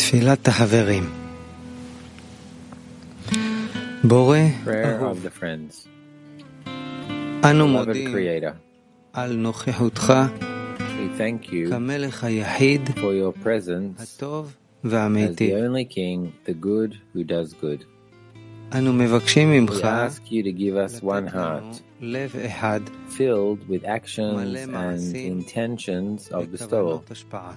תפילת החברים. בורא אהוב, אנו מודים על נוכחותך כמלך היחיד, הטוב והאמיתי. אנו מבקשים ממך לתת לב אחד מלא מעשים וכוונות השפעה.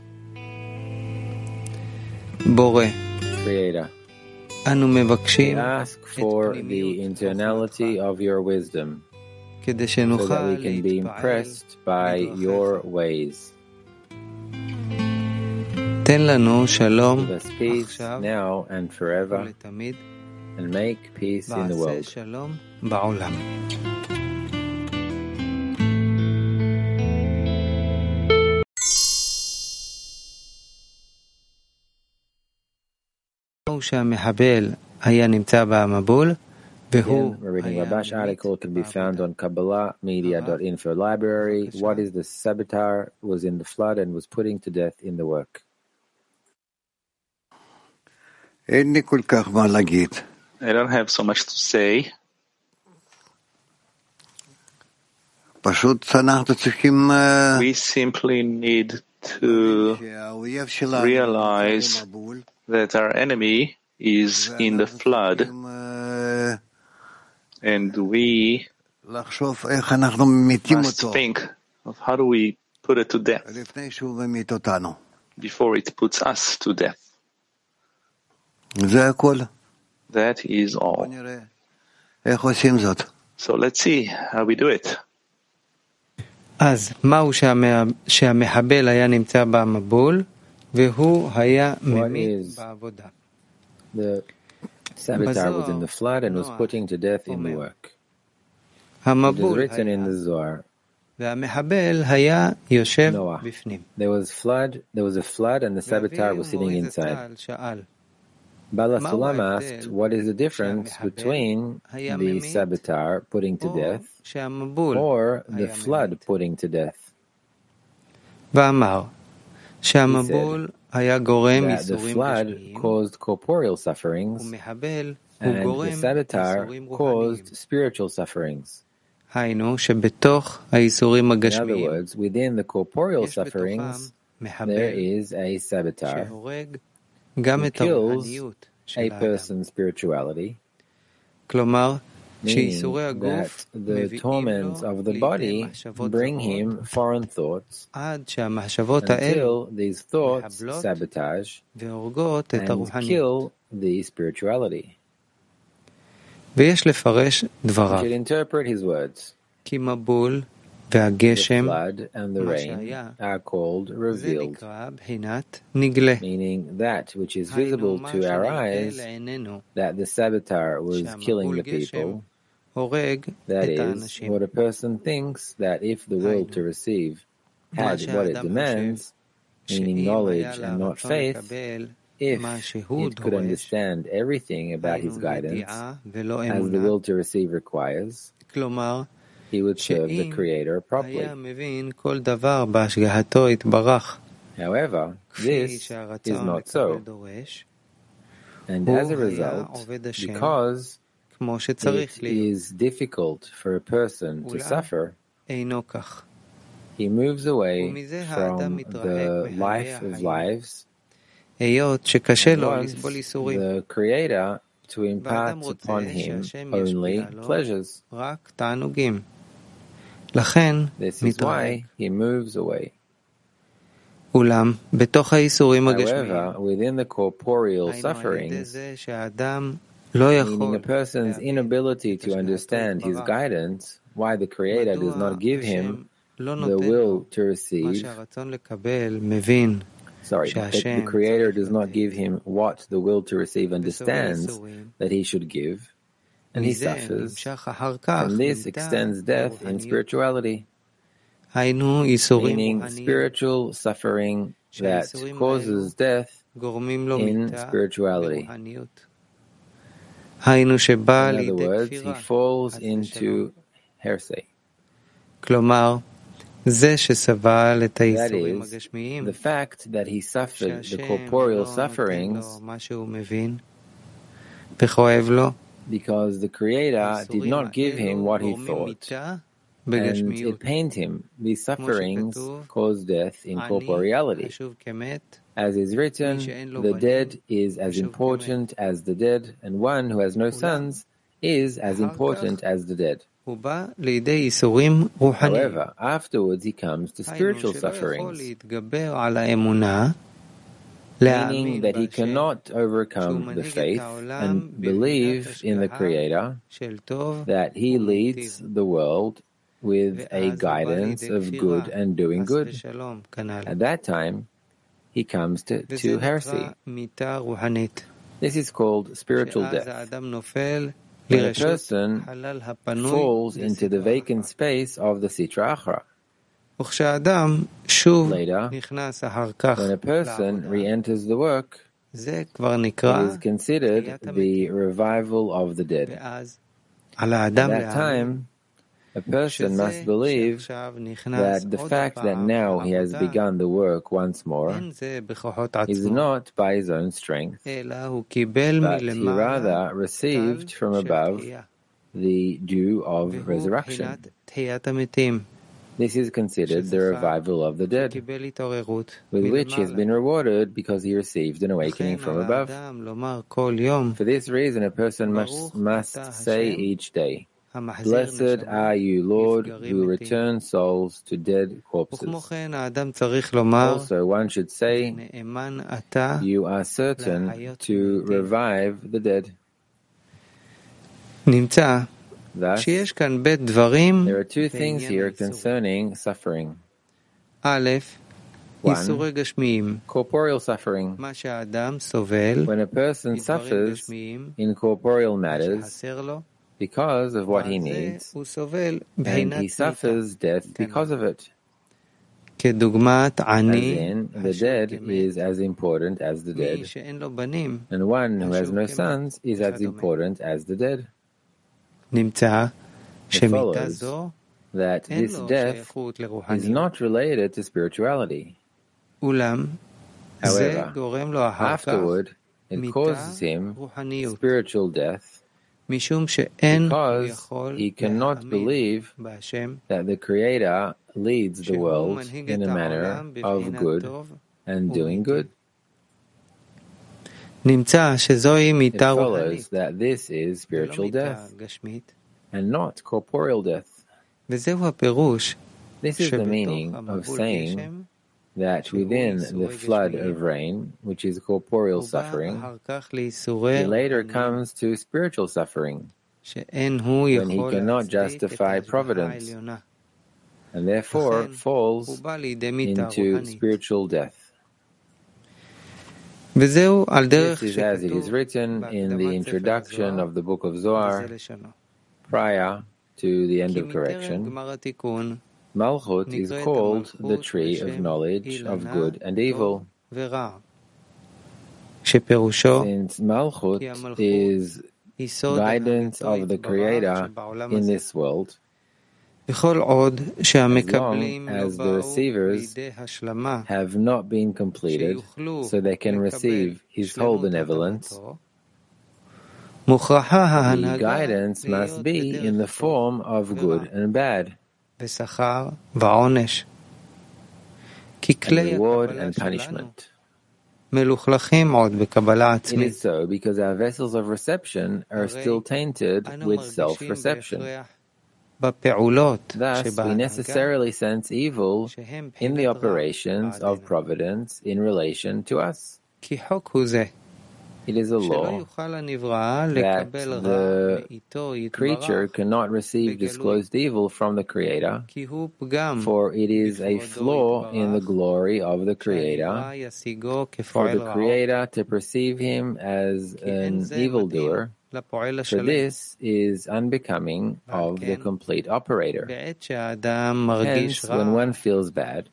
בורא, אנו מבקשים את פנימיות חוכמתך, כדי שנוכל להתפעל בדרכיך. תן לנו שלום עכשיו ולתמיד, ועשה שלום בעולם. שהמחבל היה נמצא במבול, והוא reading Rabash article can be found on KabbalahMedia.info library. What is the saboteur was in the flood and was putting to death in the work? I don't have so much to say. We simply need to realize that our enemy is in the flood, and we must think of how do we put it to death before it puts us to death. That is all. So let's see how we do it. אז מהו שהמחבל היה נמצא במבול והוא היה ממית בעבודה? The saboteur was in the flood and was putting to death in the work. It is written in the Zohar. והמחבל היה יושב בפנים. There was a flood and the saboteur was sitting inside. Bala Sulam asked, what is the difference between the saboteur putting to death or the flood putting to death? ואמר שהמבול היה גורם that the flood caused corporeal sufferings and the saboteur caused spiritual sufferings. היינו שבתוך האיסורים הגשמיים, in other words, within the corporeal sufferings there is a saboteur who kills a person's spirituality, כלומר meaning that the torments of the body bring him foreign thoughts until these thoughts sabotage and kill the spirituality. ויש לפרש דבריו. We should interpret his words. כי מבול The והגשם, flood and the rain are called זה revealed, נקרא בחינת נגלה. meaning that which is visible to our eyes, that the saboteur was killing the people. הורג That את is, האנשים. what a person thinks that if the will to receive had what it demands, meaning knowledge and not faith, if it could understand everything about his guidance, as the will to receive requires, כלומר, he would serve the Creator properly. היה מבין כל דבר בהשגחתו יתברך. However, this is not so. And as a result, because כמו שצריך it להיות, is difficult for a person to suffer, אינו כך. he moves away ומזה האדם from מתרחק the life of lives, היות שקשה and לו wants לסבול איסורים, the Creator to ואדם impart רוצה upon him שהשם only ישפיע לו pleasures. רק תענוגים. לכן This is מתרחק. why he moves away. אולם בתוך האיסורים הגשמיים, However, within the corporeal היינו על ידי sufferings, זה שהאדם לא יכול meaning a person's inability to understand his guidance, why the Creator does not give him לא the נותן לו will to מה receive, שהרצון לקבל מבין that the Creator does not give him what the will to receive understands that he should give, and he מזה suffers. נמשך אחר כך From this מידה extends death in ורוחניות. spirituality, היינו איסורים meaning רוחניים spiritual suffering that שהאיסורים causes האלו death גורמים לו in מיתה spirituality. ורוחניות. היינו שבא In other לידי words, he כפירה, falls חס ושלום. into heresy. כלומר, That is, the fact that he suffered the corporeal sufferings because the Creator did not give him what he thought, and it pained him. These sufferings cause death in corporeality. As is written, the dead is as important as the dead, and one who has no sons is as important as the dead. However, afterwards he comes to spiritual sufferings, meaning that he cannot overcome the faith and believe in the Creator, that he leads the world with a guidance of good and doing good. At that time, he comes to heresy. This is called spiritual death. When a person falls into the vacant space of the Sitra Achra. Later, when a person re-enters the work, it is considered the revival of the dead. At that time, a person must believe that the fact that now he has begun the work once more is not by his own strength, but he rather received from above the dew of resurrection. This is considered the revival of the dead, with which he has been rewarded because he received an awakening from above. For this reason, a person must say each day, "Blessed are you, Lord, who return souls to dead corpses." Also, one should say, "You are certain to revive the dead." Thus, there are two things here concerning suffering. 1. Corporeal suffering. When a person suffers in corporeal matters because of what he needs, and he suffers death because of it. As in, the dead is as important as the dead, and one who has no sons is as important as the dead. It follows that this death is not related to spirituality. However, afterward, it causes him spiritual death because he cannot believe that the Creator leads the world in a manner of good and doing good. It follows that this is spiritual death and not corporeal death. This is the meaning of saying that within the flood of rain, which is corporeal suffering, he later comes to spiritual suffering, when he cannot justify providence, and therefore falls into spiritual death. This is as it is written in the introduction of the book of Zohar, prior to the end of correction. Malchut is called the tree of knowledge of good and evil, since Malchut is guidance of the Creator in this world. As long as the receivers have not been completed, so they can receive His whole benevolence, the guidance must be in the form of good and bad, and reward and punishment. It is so because our vessels of reception are still tainted with self-reception. Thus, we necessarily sense evil in the operations of providence in relation to us. It is a law that the creature cannot receive disclosed evil from the Creator, for it is a flaw in the glory of the Creator for the Creator to perceive him as an evildoer, for this is unbecoming of the complete operator. Hence, when one feels bad,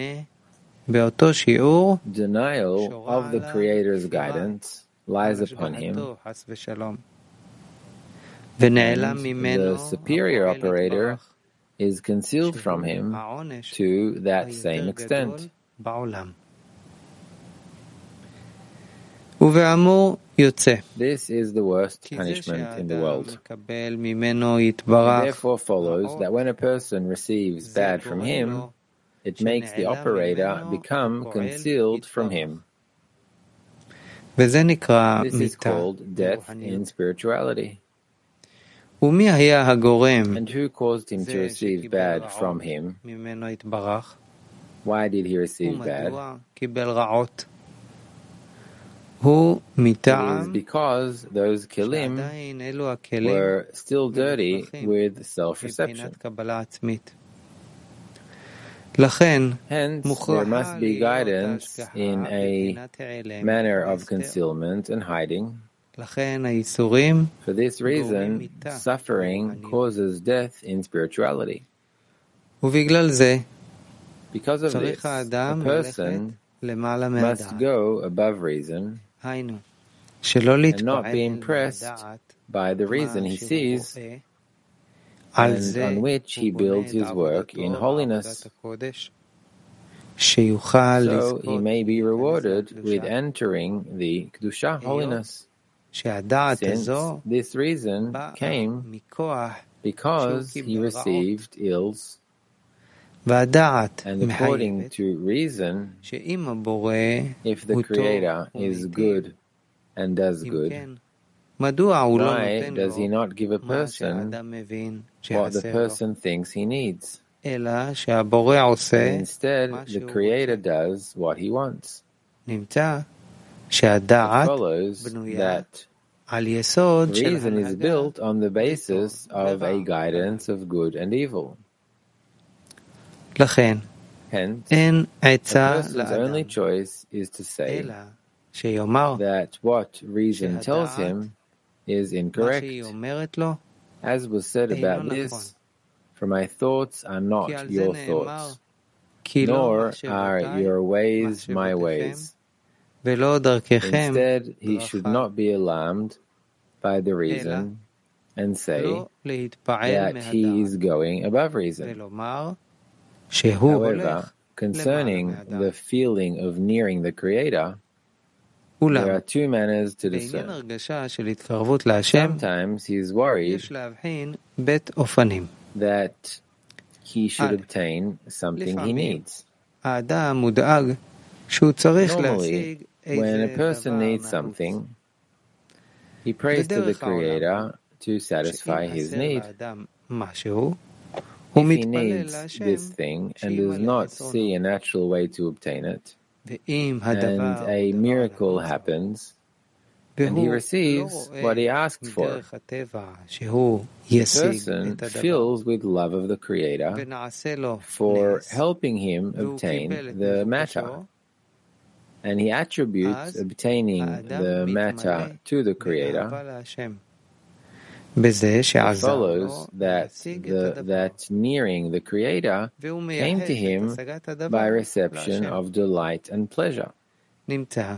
denial of the Creator's guidance lies upon him, and the superior operator is concealed from him to that same extent. This is the worst punishment in the world. It therefore follows that when a person receives bad from him, it makes the operator become concealed from him. This is called death in spirituality. And who caused him to receive bad from him? Why did he receive bad? It is because those kelim were still dirty with self-reception. Hence, there must be guidance in a manner of concealment and hiding. For this reason, suffering causes death in spirituality. Because of this, a person must go above reason and not be impressed by the reason he sees and on which he builds his work in holiness, so he may be rewarded with entering the Kedusha, holiness. Since this reason came because he received ills, and according to reason, if the Creator is good and does good, why does he not give a person what the person thinks he needs? And instead, the Creator does what he wants. It follows that reason is built on the basis of a guidance of good and evil. Hence, a person's only choice is to say that what reason tells him is incorrect. As was said about this, for my thoughts are not your thoughts, nor are your ways my ways. Instead, he should not be alarmed by the reason and say that he is going above reason. However, concerning the feeling of nearing the Creator, there are two manners to discern. Sometimes he is worried that he should obtain something he needs. Normally, when a person needs something, he prays to the Creator to satisfy his need. If he needs this thing and does not see a natural way to obtain it, and a miracle happens, and he receives what he asked for, the person fills with love of the Creator for helping him obtain the matter, and he attributes obtaining the matter to the Creator. It follows that nearing the Creator came to him by reception of delight and pleasure. This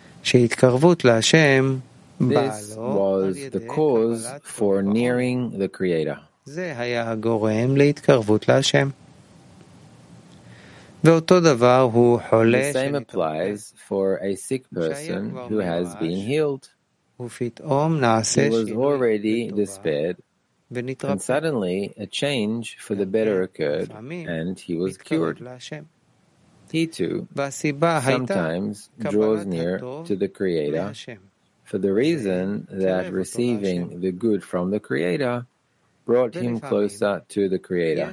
was the cause for nearing the Creator. The same applies for a sick person who has been healed. He was already despaired, and suddenly a change for the better occurred, and he was cured. He too sometimes draws near to the Creator for the reason that receiving the good from the Creator brought him closer to the Creator.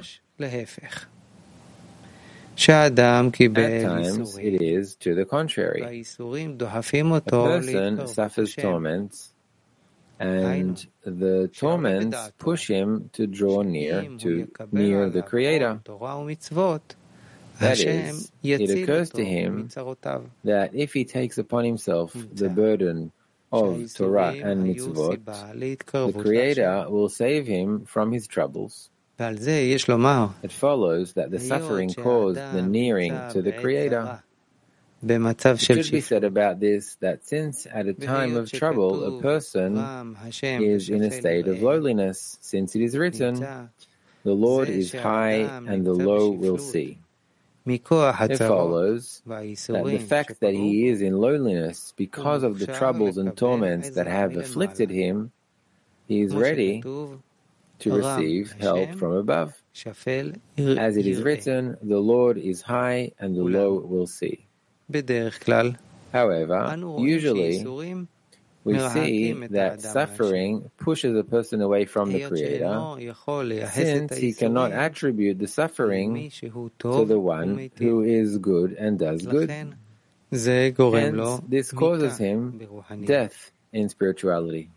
At times it is to the contrary. A person suffers torments, and the torments push him to draw near the Creator. That is, it occurs to him that if he takes upon himself the burden of Torah and mitzvot, the Creator will save him from his troubles. It follows that the suffering caused the nearing to the Creator. It should be said about this that since at a time of trouble a person is in a state of lowliness, since it is written, the Lord is high and the low will see. It follows that the fact that he is in lowliness because of the troubles and torments that have afflicted him, he is ready to receive help from above. As it is written, the Lord is high and the low will see. However, usually we see that suffering pushes a person away from the Creator, since he cannot attribute the suffering to the one who is good and does good. Hence, this causes him death in spirituality.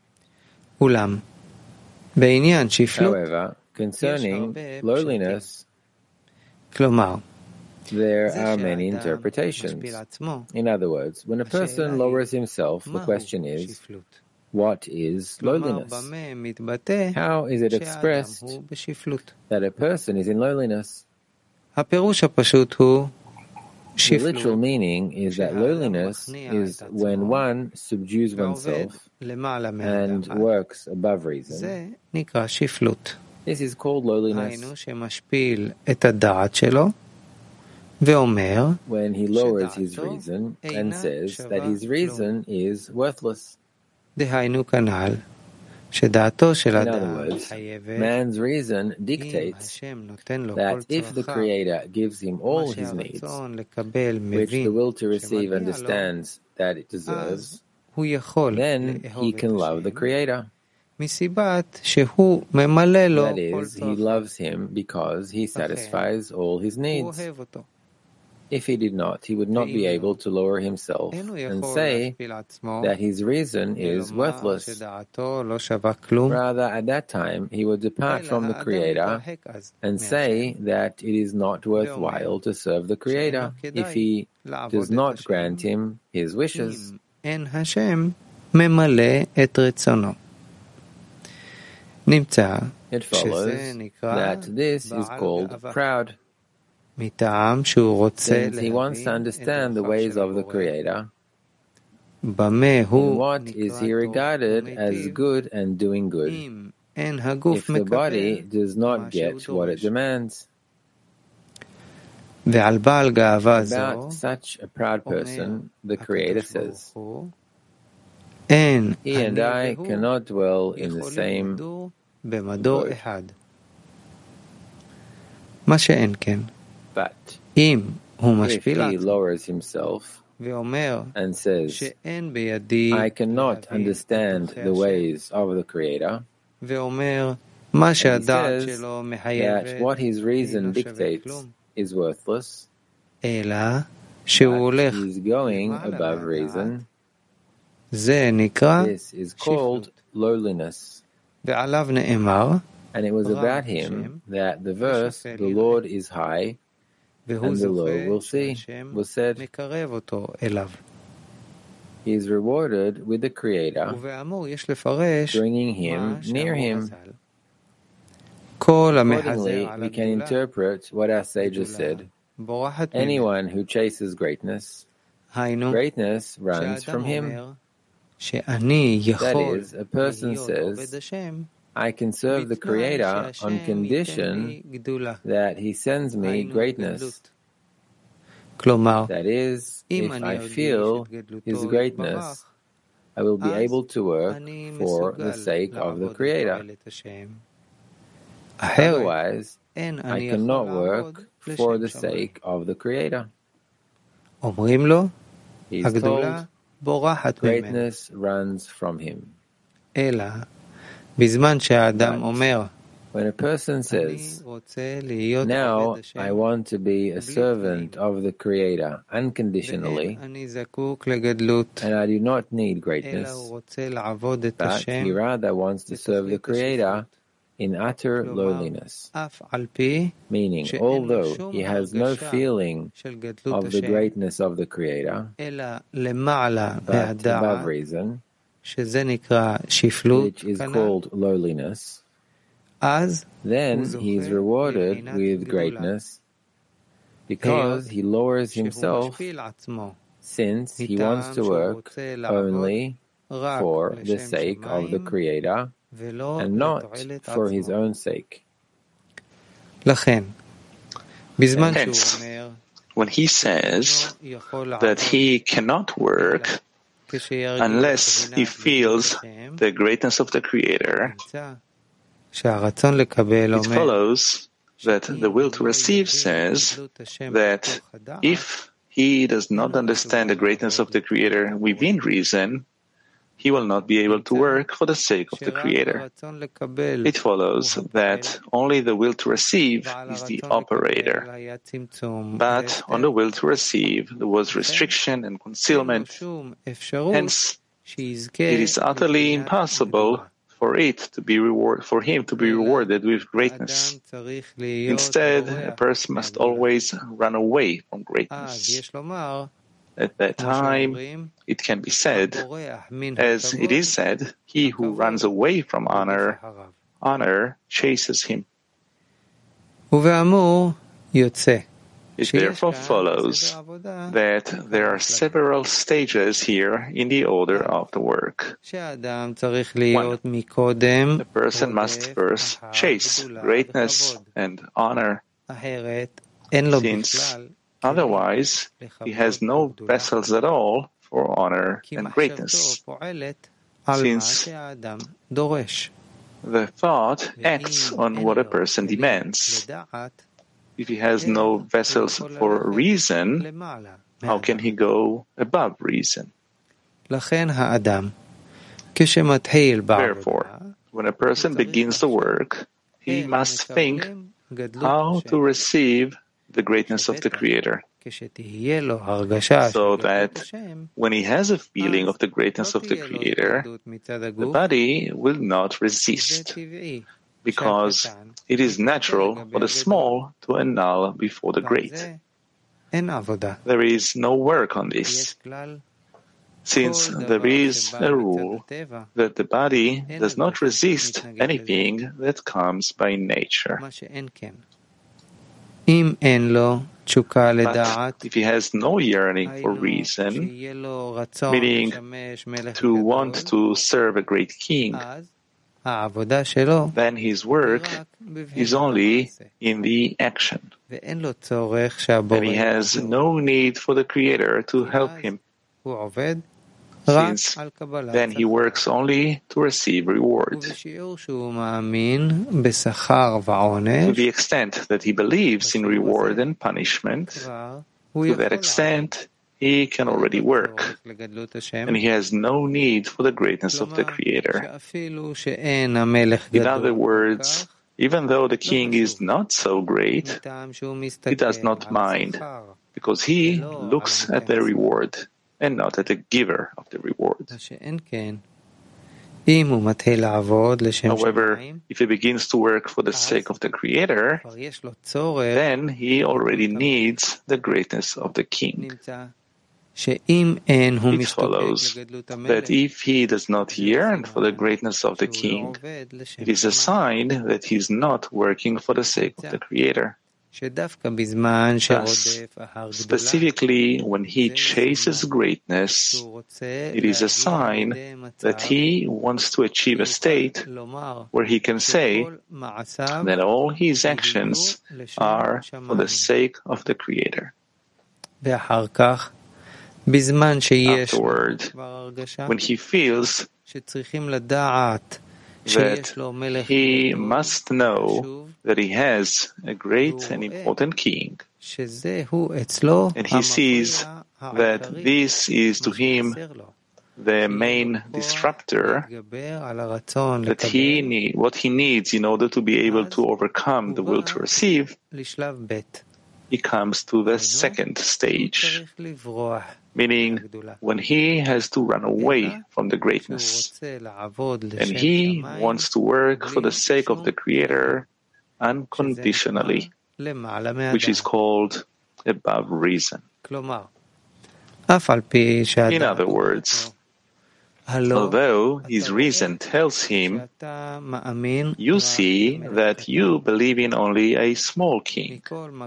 However, concerning lowliness, there are many interpretations. In other words, when a person lowers himself, the question is, what is lowliness? How is it expressed that a person is in lowliness? The literal meaning is that lowliness is when one subdues oneself and works above reason. This is called lowliness. When he lowers his reason and says that his reason is worthless. In other words, man's reason dictates that if the Creator gives him all his needs, which the will to receive understands that it deserves, then he can love the Creator. That is, he loves him because he satisfies all his needs. If he did not, he would not be able to lower himself and say that his reason is worthless. Rather, at that time, he would depart from the Creator and say that it is not worthwhile to serve the Creator if he does not grant him his wishes. It follows that this is called proud. Since he wants to understand the ways of the Creator, in what is he regarded as good and doing good, if the body does not get what it demands? About such a proud person, the Creator says, he and I cannot dwell in the same abode. But if he lowers himself and says, I cannot understand the ways of the Creator, and he says that what his reason dictates is worthless, but he's going above reason, this is called lowliness. And it was about him that the verse, the Lord is high, and the low will see, was said. He is rewarded with the Creator, bringing him near him. Accordingly, we can interpret what our sages said. Anyone who chases greatness, greatness runs from him. That is, a person says, I can serve the Creator on condition that he sends me greatness. That is, if I feel his greatness, I will be able to work for the sake of the Creator. Otherwise, I cannot work for the sake of the Creator. He is told, greatness runs from him. But when a person says, now I want to be a servant of the Creator unconditionally, and I do not need greatness, but he rather wants to serve the Creator in utter lowliness, meaning although he has no feeling of the greatness of the Creator, but above reason, which is called lowliness, then he is rewarded with greatness because he lowers himself, since he wants to work only for the sake of the Creator and not for his own sake. Hence, when he says that he cannot work unless he feels the greatness of the Creator, it follows that the will to receive says that if he does not understand the greatness of the Creator within reason, he will not be able to work for the sake of the Creator. It follows that only the will to receive is the operator. But on the will to receive, there was restriction and concealment. Hence, it is utterly impossible for him to be rewarded with greatness. Instead, a person must always run away from greatness. At that time, it can be said, as it is said, he who runs away from honor, honor chases him. It therefore follows that there are several stages here in the order of the work. 1. The person must first chase greatness and honor, since otherwise he has no vessels at all for honor and greatness, since the thought acts on what a person demands. If he has no vessels for reason, how can he go above reason? Therefore, when a person begins the work, he must think how to receive the greatness of the Creator, so that when he has a feeling of the greatness of the Creator, the body will not resist, because it is natural for the small to annul before the great. There is no work on this, since there is a rule that the body does not resist anything that comes by nature. But if he has no yearning for reason, meaning to want to serve a great king, then his work is only in the action, and he has no need for the Creator to help him, since then he works only to receive reward. To the extent that he believes in reward and punishment, to that extent he can already work, and he has no need for the greatness of the Creator. In other words, even though the king is not so great, he does not mind, because he looks at the reward and not at the giver of the reward. However, if he begins to work for the sake of the Creator, then he already needs the greatness of the king. It follows that if he does not yearn for the greatness of the king, it is a sign that he is not working for the sake of the Creator. Thus, specifically when he chases greatness, it is a sign that he wants to achieve a state where he can say that all his actions are for the sake of the Creator. Afterward, when he feels that he must know that he has a great and important king, and he sees that this is to him the main disruptor, that what he needs in order to be able to overcome the will to receive, he comes to the second stage, meaning when he has to run away from the greatness, and he wants to work for the sake of the Creator unconditionally, which is called above reason. In other words, although his reason tells him, you see that you believe in only a small king,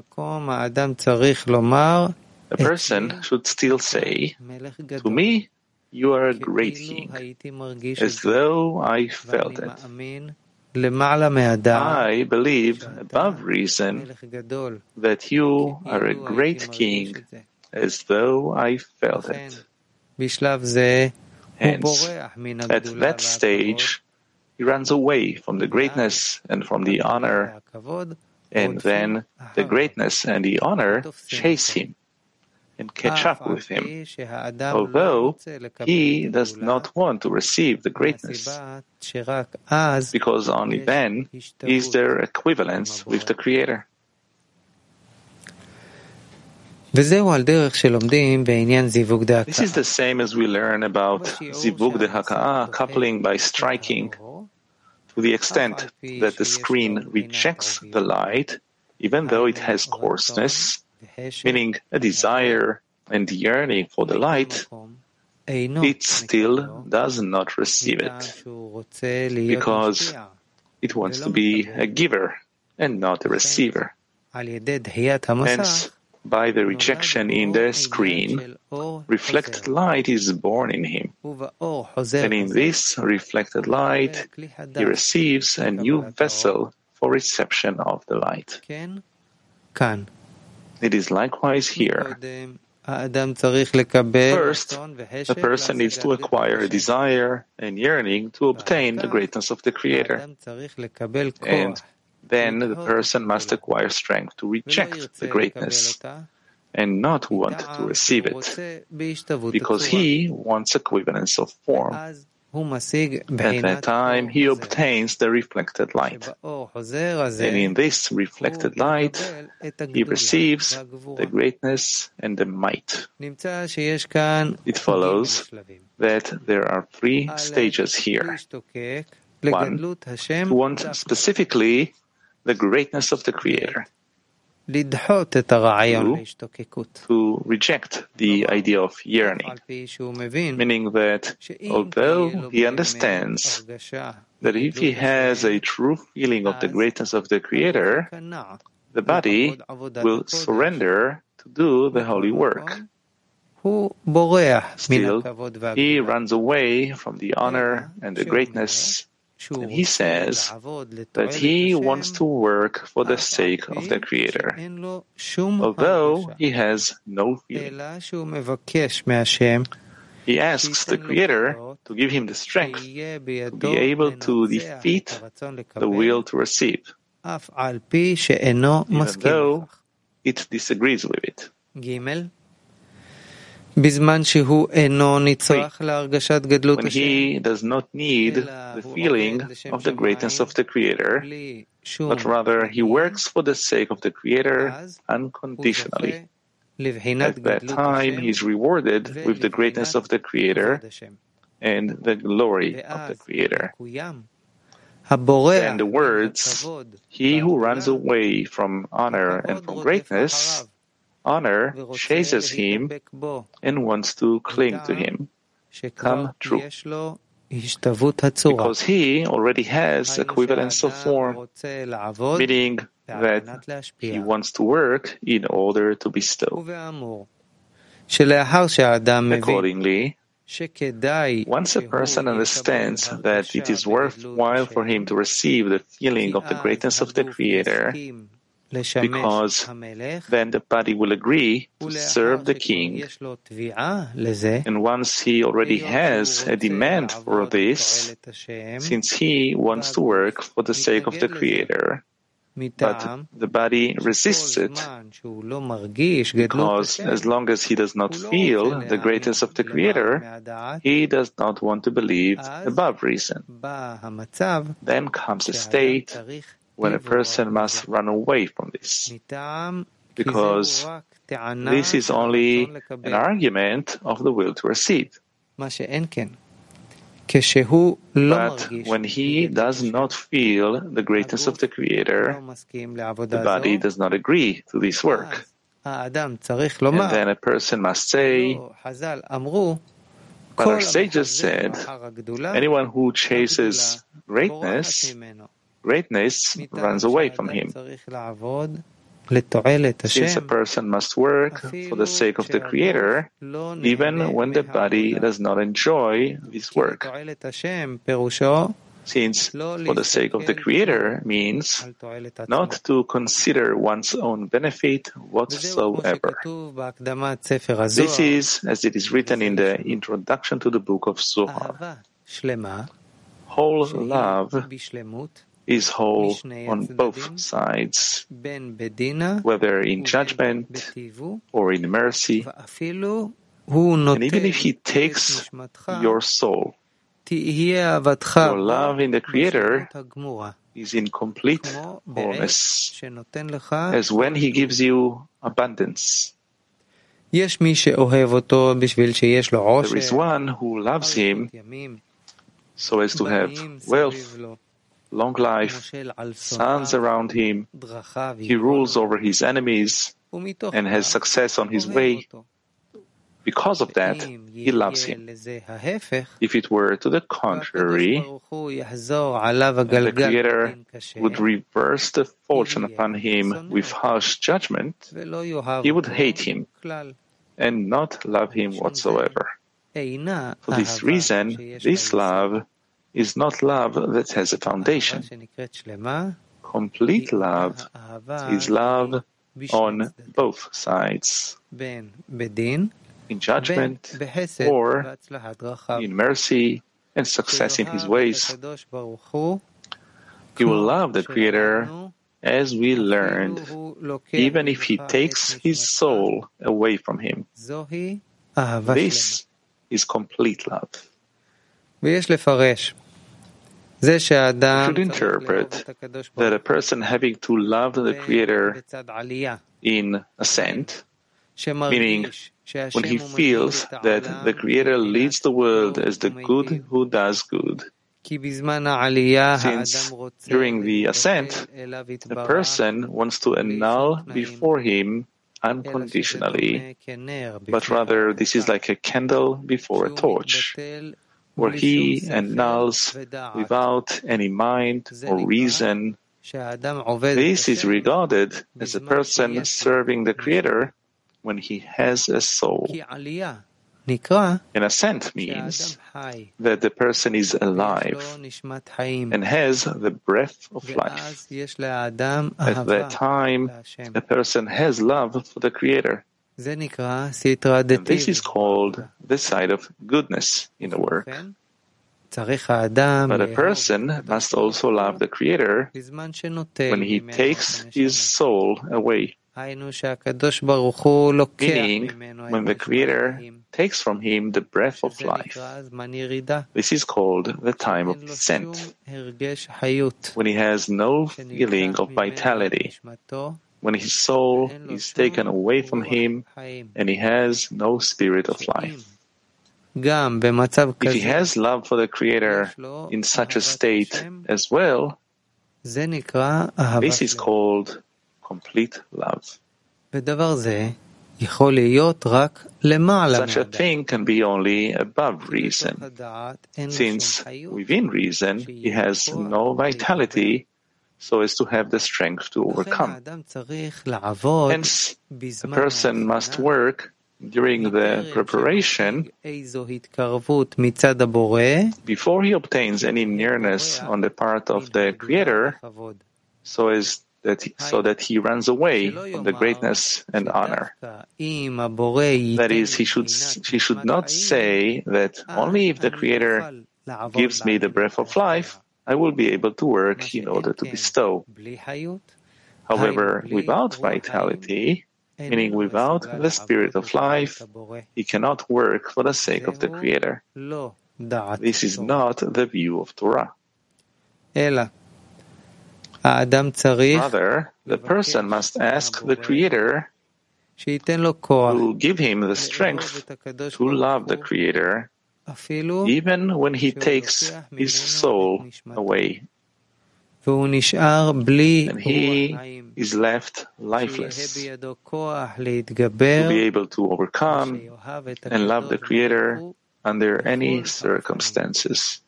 a person should still say, to me, you are a great king, as though I felt it. I believe above reason that you are a great king, as though I felt it. Hence, at that stage, he runs away from the greatness and from the honor, and then the greatness and the honor chase him and catch up with him, although he does not want to receive the greatness, because only then is there equivalence with the Creator. This is the same as we learn about zivug dehaka'ah, coupling by striking, to the extent that the screen rejects the light, even though it has coarseness, meaning a desire and yearning for the light, it still does not receive it, because it wants to be a giver and not a receiver. Hence, by the rejection in the screen, reflected light is born in him. And in this reflected light, he receives a new vessel for reception of the light. It is likewise here. First, a person needs to acquire a desire and yearning to obtain the greatness of the Creator. And then the person must acquire strength to reject the greatness and not want to receive it, because he wants equivalence of form. At that time, he obtains the reflected light. And in this reflected light, he receives the greatness and the might. It follows that there are 3 stages here. 1, to want specifically the greatness of the Creator. 2, to reject the idea of yearning, meaning that although he understands that if he has a true feeling of the greatness of the Creator, the body will surrender to do the holy work. Still, he runs away from the honor and the greatness, and he says that he wants to work for the sake of the Creator, although he has no feeling. He asks the Creator to give him the strength to be able to defeat the will to receive, even though it disagrees with it. 3. When he does not need the feeling of the greatness of the Creator, but rather he works for the sake of the Creator unconditionally. At that time, he is rewarded with the greatness of the Creator and the glory of the Creator. And the words, he who runs away from honor and from greatness, honor chases him and wants to cling to him, come true, because he already has equivalence of form, meaning that he wants to work in order to bestow. Accordingly, once a person understands that it is worthwhile for him to receive the feeling of the greatness of the Creator, because then the body will agree to serve the king, and once he already has a demand for this, since he wants to work for the sake of the Creator, but the body resists it, because as long as he does not feel the greatness of the Creator, he does not want to believe above reason. Then comes a state when a person must run away from this, because this is only an argument of the will to receive. But when he does not feel the greatness of the Creator, the body does not agree to this work. And then a person must say, but our sages said, anyone who chases greatness runs away from him. Since a person must work for the sake of the Creator, even when the body does not enjoy this work. since for the sake of the Creator means not to consider one's own benefit whatsoever. This is, as it is written in the introduction to the book of Zohar. Whole love is whole on both sides, whether in judgment or in mercy. And even if he takes your soul, your love in the Creator is in complete wholeness, as when he gives you abundance. There is one who loves him so as to have wealth, long life, sons around him. He rules over his enemies and has success on his way. Because of that, he loves him. If it were to the contrary, and the Creator would reverse the fortune upon him with harsh judgment, he would hate him and not love him whatsoever. For this reason, this love is not love that has a foundation. Complete love is love on both sides, in judgment or in mercy and success in his ways. He will love the Creator as we learned, even if he takes his soul away from him. This is complete love. We should interpret that a person having to love the Creator in ascent, meaning when he feels that the Creator leads the world as the good who does good. Since during the ascent, a person wants to annul before him unconditionally, but rather this is like a candle before a torch, where he annuls without any mind or reason. This is regarded as a person serving the Creator when he has a soul. An ascent means that the person is alive and has the breath of life. At that time, a person has love for the Creator. And this is called the side of goodness in the work. But a person must also love the Creator when he takes his soul away. Meaning, when the Creator takes from him the breath of life. This is called the time of descent, when he has no feeling of vitality, when his soul is taken away from him and he has no spirit of life. If he has love for the Creator in such a state as well, this is called complete love. Such a thing can be only above reason, since within reason he has no vitality so as to have the strength to overcome. Hence, a person must work during the preparation before he obtains any nearness on the part of the Creator, so that he runs away from the greatness and honor. That is, he should not say that only if the Creator gives me the breath of life, I will be able to work in order to bestow. However, without vitality, meaning without the spirit of life, he cannot work for the sake of the Creator. This is not the view of Torah. Rather, the person must ask the Creator to give him the strength to love the Creator, even when he takes his soul away, and he is left lifeless, to be able to overcome and love the Creator under any circumstances.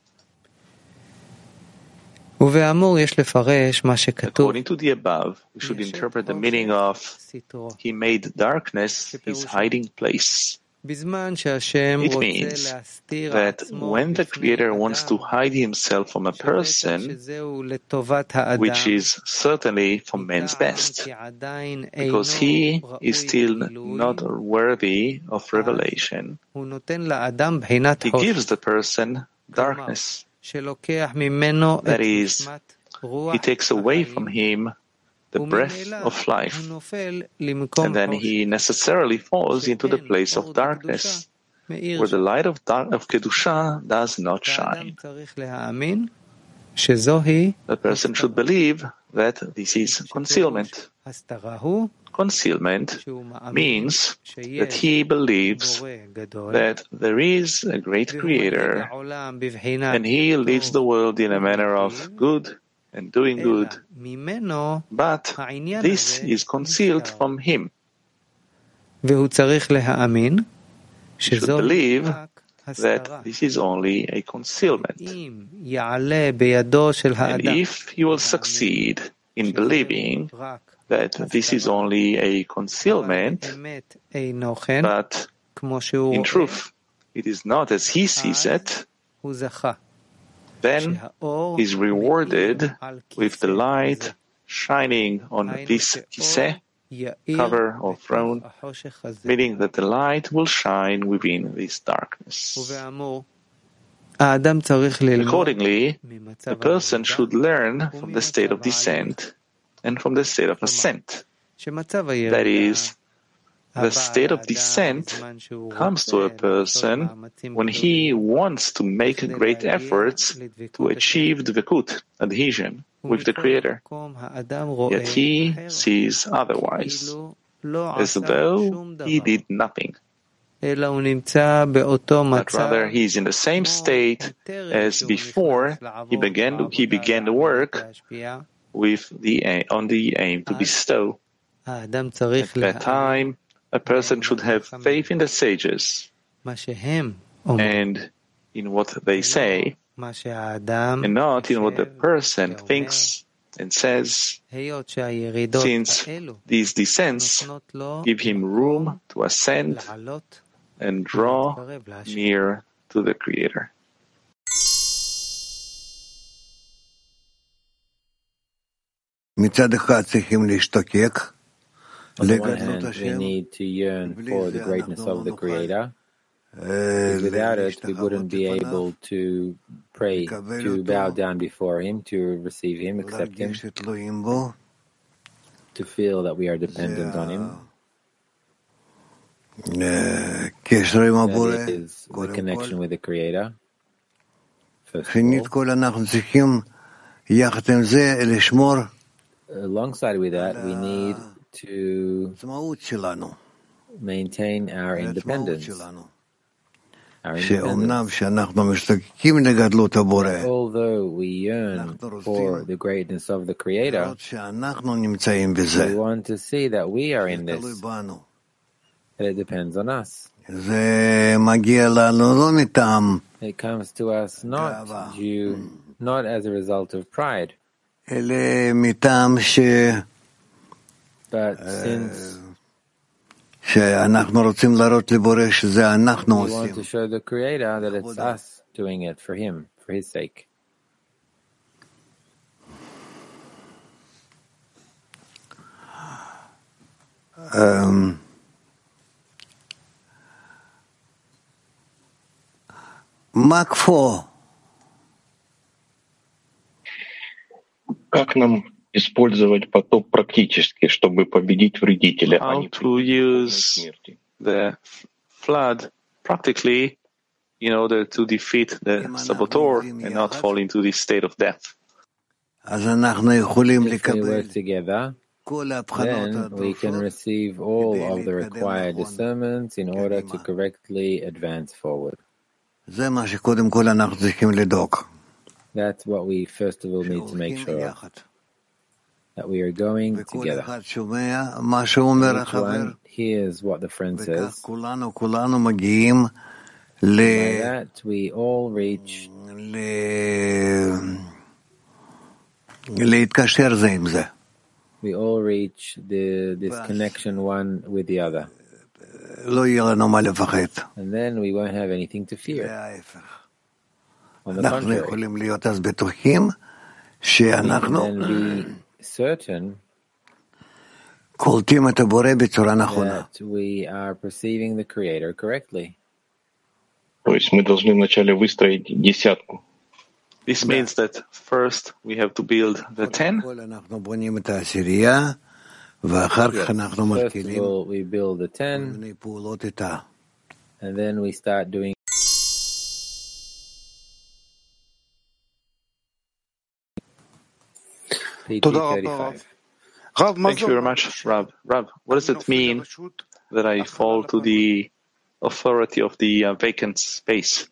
According to the above, we should interpret the meaning of "He made darkness his hiding place." It means that when the Creator wants to hide himself from a person, which is certainly for man's best, because he is still not worthy of revelation, he gives the person darkness. That is, he takes away from him the breath of life, and then he necessarily falls into the place of darkness, where the light of Kedusha does not shine. The person should believe that this is concealment. Concealment means that he believes that there is a great Creator, and he leads the world in a manner of good and doing good, but this is concealed from him. He should believe that this is only a concealment. And if he will succeed in believing that this is only a concealment, but in truth it is not as he sees it, then he is rewarded with the light shining on this kiseh, cover or throne, meaning that the light will shine within this darkness. Accordingly, a person should learn from the state of descent and from the state of ascent. That is, the state of descent comes to a person when he wants to make great efforts to achieve dvekut, adhesion, with the Creator. Yet he sees otherwise, as though he did nothing. But rather he is in the same state as before he began the work with on the aim to bestow. At that time, a person should have faith in the sages and in what they say, and not in what the person thinks and says, since these descents give him room to ascend and draw near to the Creator. On the one hand, we need to yearn for the greatness of the Creator. Without it, we wouldn't be able to pray, to bow down before Him, to receive Him, accept Him, to feel that we are dependent on Him. That is the connection with the Creator. First of all, alongside with that, we need to maintain our independence. Although we yearn for the greatness of the Creator, we want to see that we are in this, that it depends on us. It comes to us not as a result of pride, but since we want to show the Creator that it's us doing it for Him, for His sake. Как нам использовать потоп практически, чтобы победить вредителя, а не прийти к смерти? The flood practically in order to defeat the saboteur and not fall into this state of death. If we work together, then we can receive all of the required discernments in order to correctly advance forward. That's what we first of all need to make sure of, that we are going together. Each one hears what the friend says. By that, we all reach this connection one with the other. And then we won't have anything to fear. On the contrary, we can then be certain that we are perceiving the Creator correctly. This means that first we have to build the 10. Yes. First of all, we build the 10, and then we start doing PT 35. Thank you very much, Rab. Rab, what does it mean that I fall to the authority of the vacant space?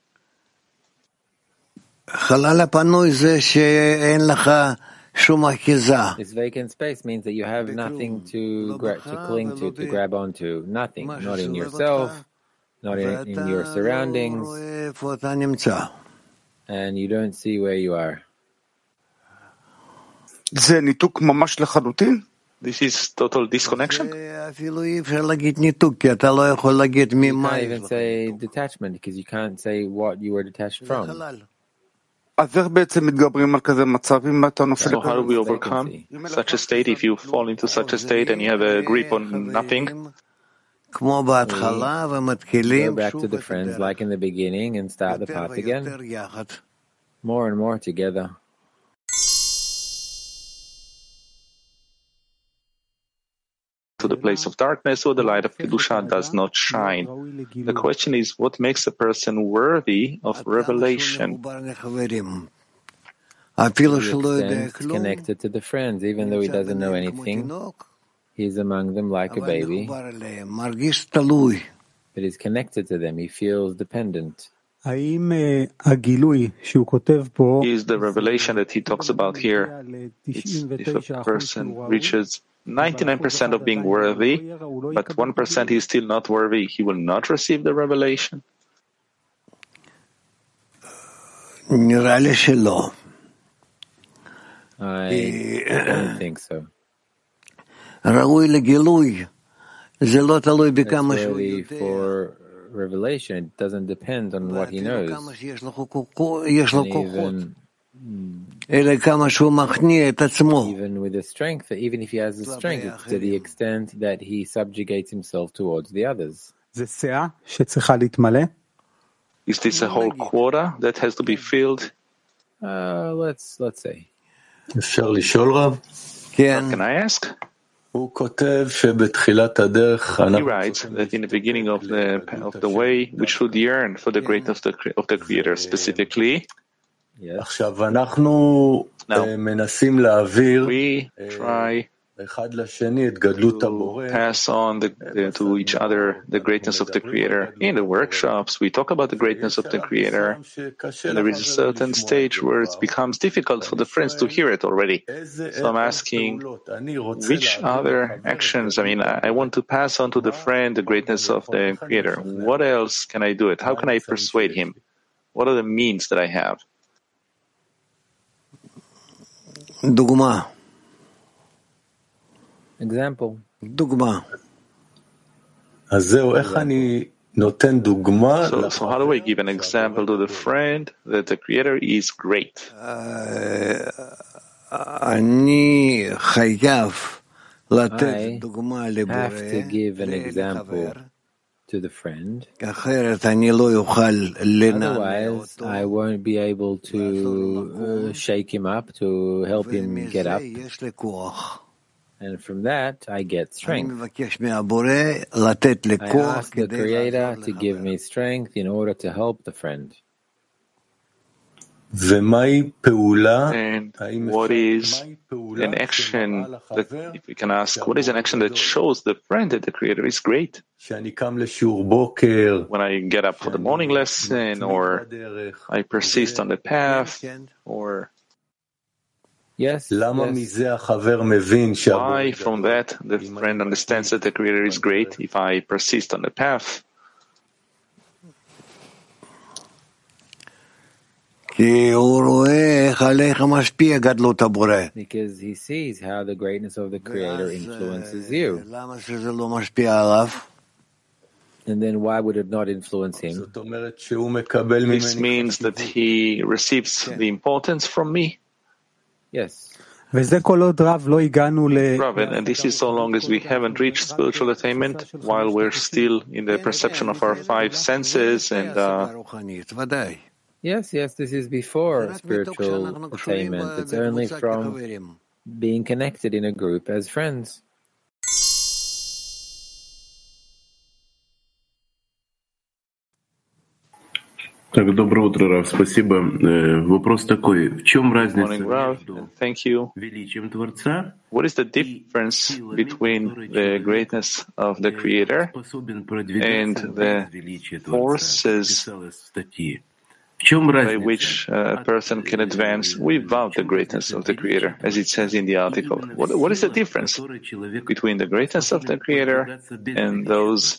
This vacant space means that you have nothing to cling to grab onto. Nothing. Not in yourself, not in your surroundings, and you don't see where you are. This is total disconnection? You can't even say detachment because you can't say what you were detached from. So how do we overcome such a state if you fall into such a state and you have a grip on nothing? We go back to the friends like in the beginning and start the path again. More and more together. To the place of darkness, or the light of Kedusha does not shine. The question is, what makes a person worthy of revelation? To the extent connected to the friends, even though he doesn't know anything, he's among them like a baby, but he's connected to them, he feels dependent. Is the revelation that he talks about here, if a person reaches 99% of being worthy, but 1% is still not worthy, he will not receive the revelation? I don't think so. It's worthy for revelation. It doesn't depend on what he knows. And even with the strength, even if he has the strength, it's to the extent that he subjugates himself towards the others. Is this a whole quota that has to be filled? Let's say. What can I ask? He writes that in the beginning of the way, we should yearn for the greatness of the Creator specifically. Yes. Now, we try to pass on to each other the greatness of the Creator. In the workshops, we talk about the greatness of the Creator, and there is a certain stage where it becomes difficult for the friends to hear it already. So I'm asking, which other actions? I want to pass on to the friend the greatness of the Creator. What else can I do it? How can I persuade him? What are the means that I have? Example. So how do I give an example to the friend that the Creator is great? I have to give an example to the friend. Otherwise, I won't be able to shake him up, to help him get up. And from that, I get strength. I ask the Creator to give me strength in order to help the friend. And what is an action that, if we can ask, what is an action that shows the friend that the Creator is great? When I get up for the morning lesson, or I persist on the path, or... Yes. Why from that the friend understands that the Creator is great if I persist on the path? Because he sees how the greatness of the Creator influences you. And then why would it not influence him? This means that he receives the importance from me. Yes. Rav, and this is so long as we haven't reached spiritual attainment, while we're still in the perception of our five senses and Yes, this is before spiritual attainment. It's only from being connected in a group as friends. Так, доброе утро, Рав, спасибо. Вопрос такой: в чем разница между величием Творца what is the difference between the greatness of the Creator and the forces by which a person can advance without the greatness of the Creator, as it says in the article? What is the difference between the greatness of the Creator and those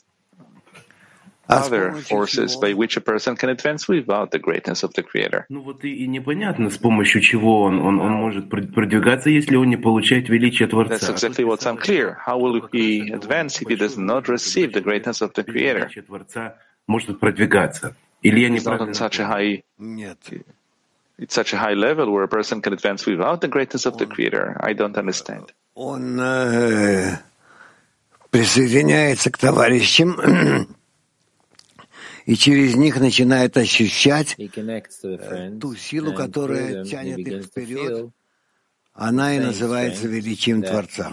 other forces by which a person can advance without the greatness of the Creator? Ну вот и непонятно, с помощью чего он может продвигаться, если он не получает величие Творца. That's exactly what's unclear. How will he advance if he does not receive the greatness of the Creator? Величие Творца может продвигаться. Или я It's not on such a high, it's such a high level where a person can advance without the greatness of the Creator. I don't understand. Он присоединяется к товарищам и через них начинает ощущать ту силу, которая тянет их вперед. Она и называется величием Творца.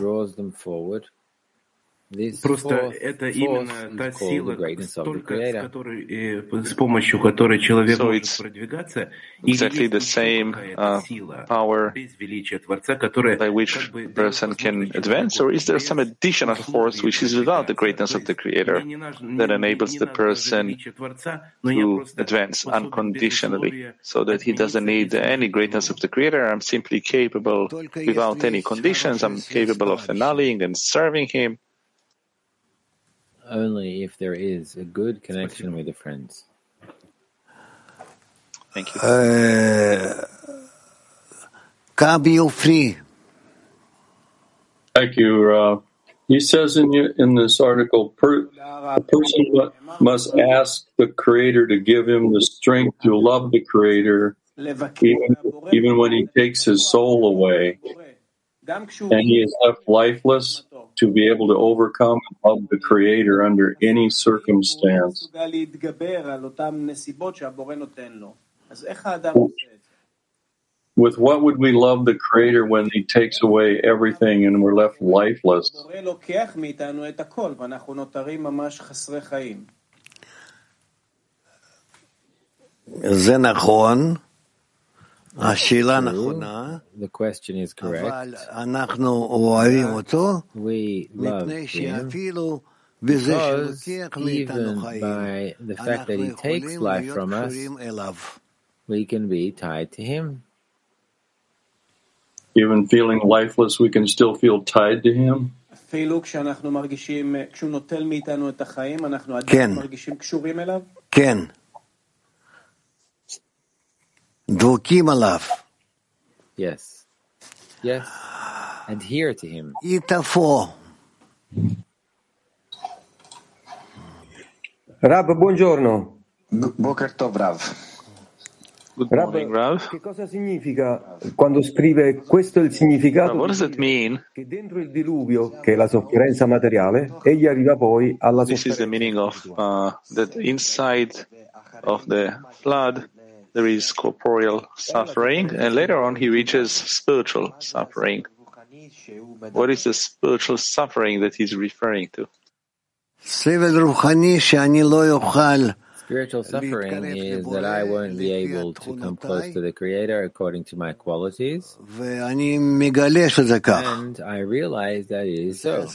Просто это именно та сила, с помощью которой человек может продвигаться, exactly the same power by which a person can advance, or is there some additional force which is without the greatness of the Creator that enables the person to advance unconditionally, so that he doesn't need any greatness of the Creator? I'm simply capable, without any conditions, I'm capable of annulling and serving Him. Only if there is a good connection with the friends. Thank you. Kabi free. Thank you. He says in this article, a person must ask the Creator to give him the strength to love the Creator, even when he takes his soul away, and he is left lifeless, to be able to overcome and love the Creator under any circumstance. With what would we love the Creator when He takes away everything and we're left lifeless? זה נכון. השאלה נכונה, אבל אנחנו אוהבים אותו, מפני שאפילו בזה שלוקח מאיתנו חיים, אנחנו יכולים להיות קשורים אליו. We can be tied to him. Even feeling lifeless, we can still feel tied to him? אפילו כשאנחנו מרגישים, כשהוא נוטל מאיתנו את החיים, אנחנו עדיין מרגישים קשורים אליו? כן. דבוקים עליו. Yes. Adhere to him. איתפו. Rav, buongiorno. בוקר טוב, Rav. Good morning, Rav. Che cosa significa quando scrive questo è il significato? What does it mean? Che dentro il diluvio, che è la sofferenza materiale, egli arriva poi alla This is the meaning of that inside of the flood there is corporeal suffering, and later on he reaches spiritual suffering. What is the spiritual suffering that he's referring to? סבל רוחני שאני לא יוכל. Spiritual suffering is that I won't be able to come close to the Creator according to my qualities, and I realize that it is so.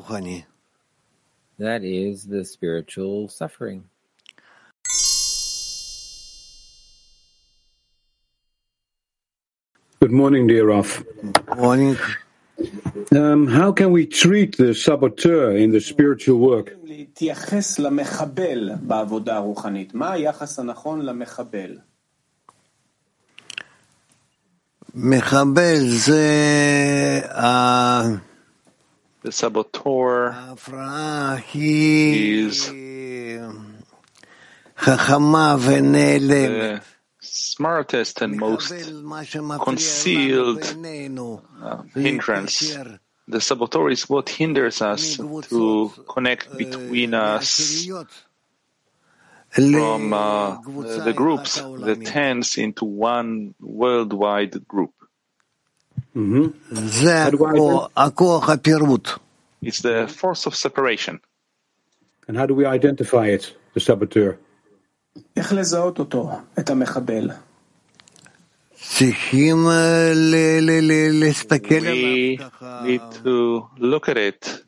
That is the spiritual suffering. Good morning, dear Rav. Morning. How can we treat the saboteur in the spiritual work? להתייחס למחבל בעבודה הרוחנית. מה היחס הנכון למחבל? מחבל זה The saboteur is the smartest and most concealed hindrance. The saboteur is what hinders us to connect between us from the groups, the tens, into one worldwide group. It's the force of separation. And how do we identify it, the saboteur? We need to look at it.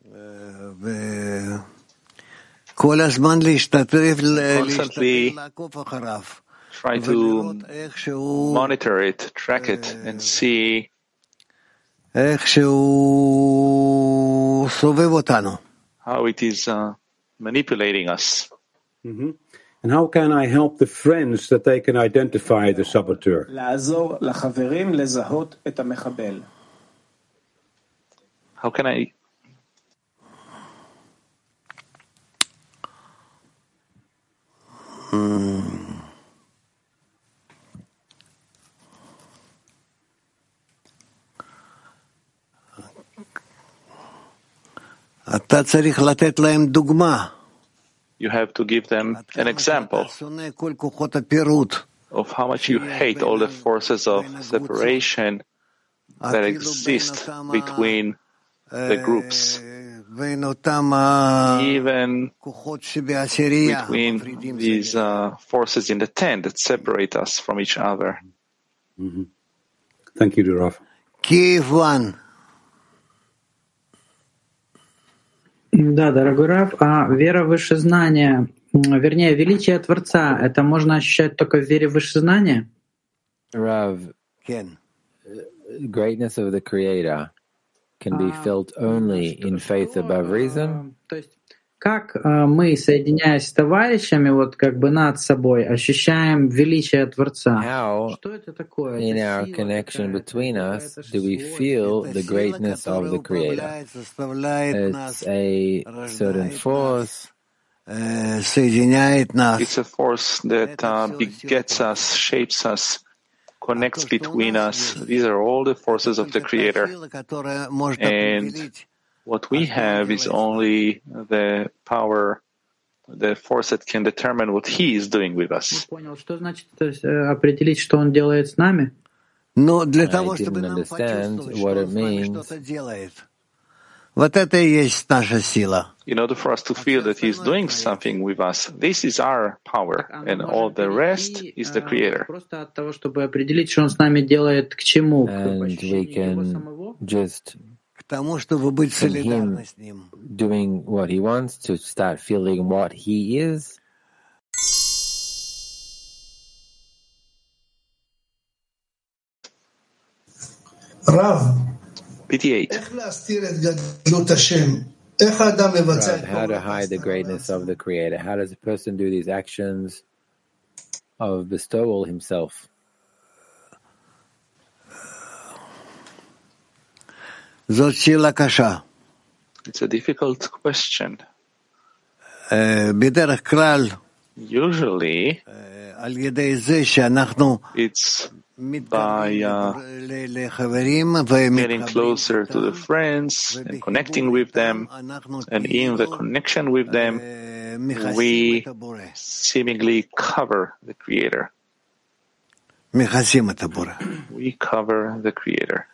Constantly try to monitor it, track it, and see how it is manipulating us. Mm-hmm. And how can I help the friends that they can identify the saboteur? How can I? You have to give them an example of how much you hate all the forces of separation that exist between the groups, even between these forces in the 10 that separate us from each other. Mm-hmm. Thank you, Rav. Kiev 1. Да, дорогой Рав, а вера в высшее знание, вернее, величие Творца, это можно ощущать только в вере в высшее знание? Rav, greatness of the Creator can be felt only in faith above reason. То есть, как мы, соединяясь с товарищами, вот как бы над собой, ощущаем величие Творца? How, что это такое? in our connection between us, do we feel the greatness of the Creator? It's a certain force. It's a force that begets us, shapes us, connects between us. These are all the forces of the Creator. And what we have is only the power, the force that can determine what He is doing with us. Что значит определить, что Он делает с нами? I didn't understand what it means. In order for us to feel that He is doing something with us, this is our power, and all the rest is the Creator. Просто от того, чтобы определить, что Он с нами делает, к чему? And we can just from Him doing what He wants to start feeling what He is. Rav, PT8. How to hide the greatness of the Creator? How does a person do these actions of bestowal himself? It's a difficult question. Usually, it's by getting closer to the friends and connecting with them, and in the connection with them, we seemingly cover the Creator. We cover the Creator.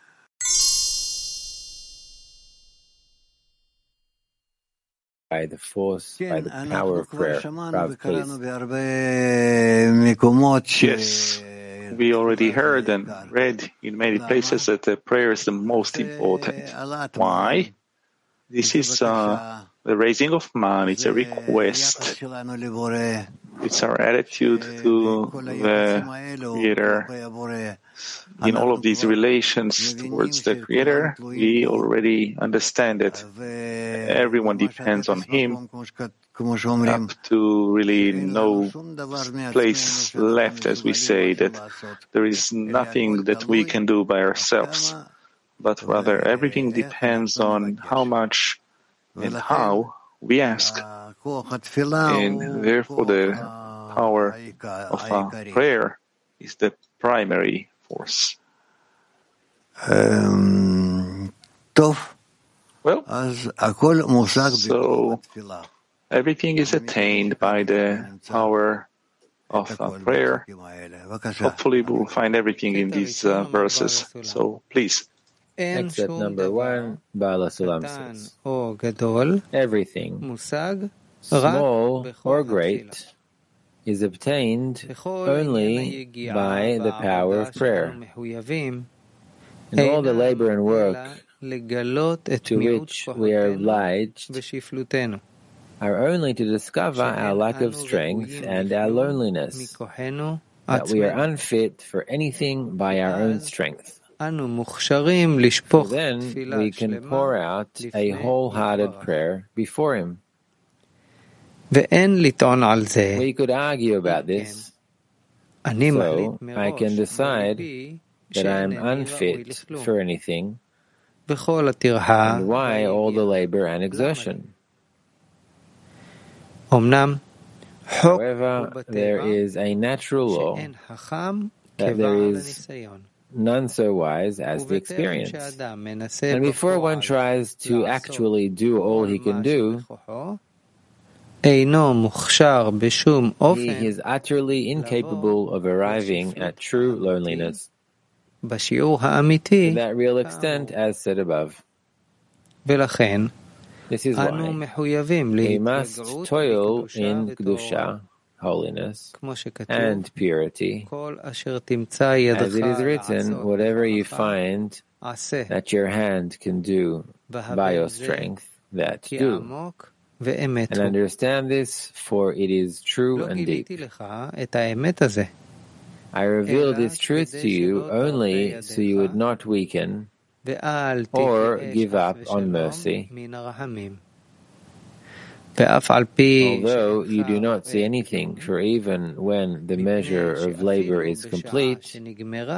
By the force, by the power of prayer. Rav, please. Yes, we already heard and read in many places that the prayer is the most important. Why? This is the raising of man. It's a request. It's our attitude to the Creator. In all of these relations towards the Creator, we already understand that everyone depends on Him, up to really no place left, as we say, that there is nothing that we can do by ourselves. but rather everything depends on how much and how we ask. And therefore the power of prayer is the primary force. Well, so everything is attained by the power of prayer. Hopefully we'll find everything in these verses. So please. Except number 1, Baal HaSulam says, everything, small or great, is obtained only by the power of prayer. And all the labor and work to which we are obliged are only to discover our lack of strength and our loneliness, that we are unfit for anything by our own strength. So then we can pour out a wholehearted prayer before Him. We could argue about this, so I can decide that I am unfit for anything, and why all the labor and exertion? However, there is a natural law that there is none so wise as the experience. And before one tries to actually do all he can do, he is utterly incapable of arriving at true loneliness to that real extent as said above. This is why we must toil in Kedusha, holiness, and purity. As it is written, whatever you find that your hand can do by your strength, that do. And understand this, for it is true and deep. I reveal this truth to you only so you would not weaken or give up on mercy. Although you do not see anything, for even when the measure of labor is complete, it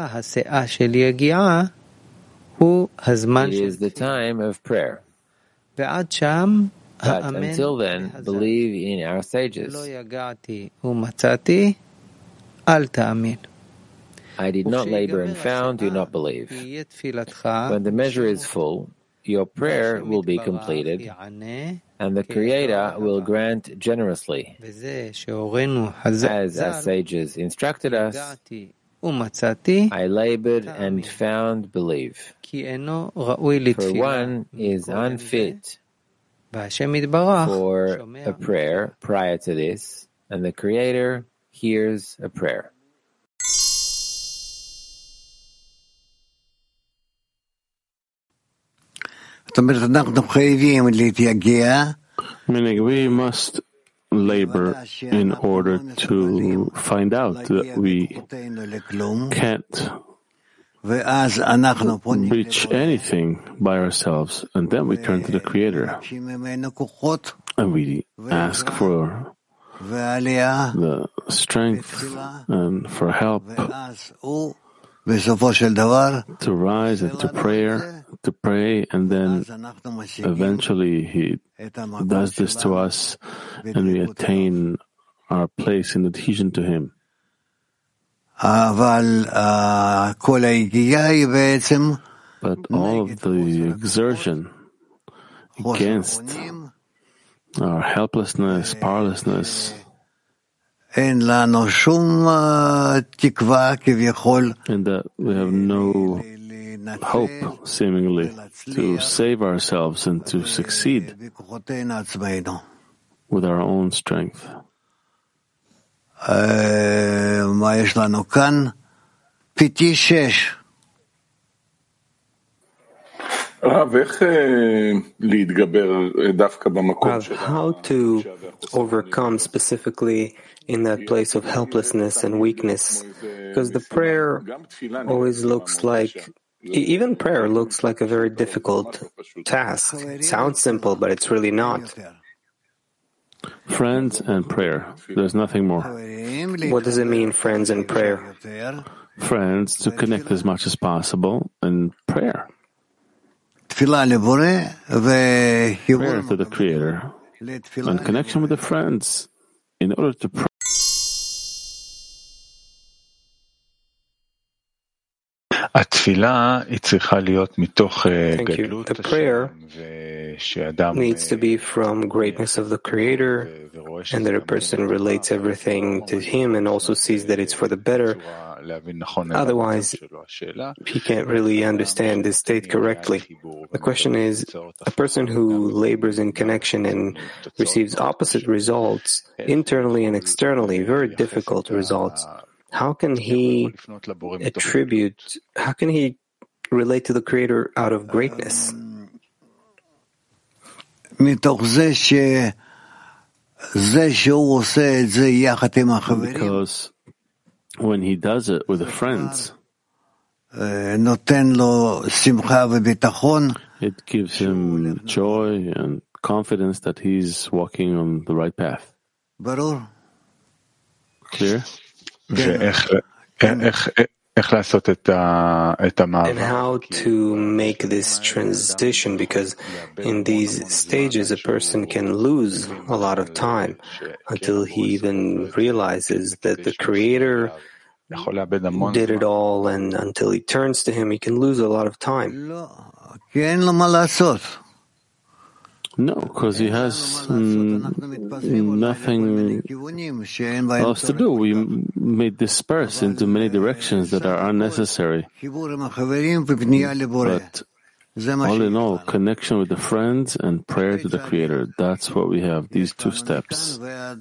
is the time of prayer. But until then, believe in our sages. I did not labor and found, do not believe. When the measure is full, your prayer will be completed, and the Creator will grant generously. As our sages instructed us, I labored and found believe. For one is unfit for a prayer prior to this, and the Creator hears a prayer. Meaning we must labor in order to find out that we can't reach anything by ourselves, and then we turn to the Creator and we ask for the strength and for help to rise and to pray, and then eventually He does this to us and we attain our place in adhesion to Him. But all of the exertion against our helplessness, powerlessness, and that we have no hope, seemingly, to save ourselves and to succeed with our own strength. How to overcome specifically in that place of helplessness and weakness? Because the prayer always looks like, even prayer looks like a very difficult task. It sounds simple, but it's really not. Friends and prayer. There's nothing more. What does it mean, friends and prayer? Friends, to connect as much as possible, and prayer. prayer to the Creator, and connection with the friends in order to pray. Thank you. The prayer needs to be from greatness of the Creator, and that a person relates everything to Him and also sees that it's for the better. Otherwise, he can't really understand this state correctly. The question is, a person who labors in connection and receives opposite results, internally and externally, very difficult results, how can he relate to the Creator out of greatness? Because when he does it with the friends, it gives him joy and confidence that he's walking on the right path. Clear? And how to make this transition, because in these stages a person can lose a lot of time until he even realizes that the Creator did it all, and until he turns to Him he can lose a lot of time. No, because he has nothing else to do. We may disperse into many directions that are unnecessary. But all in all, connection with the friends and prayer to the Creator, that's what we have, these two steps.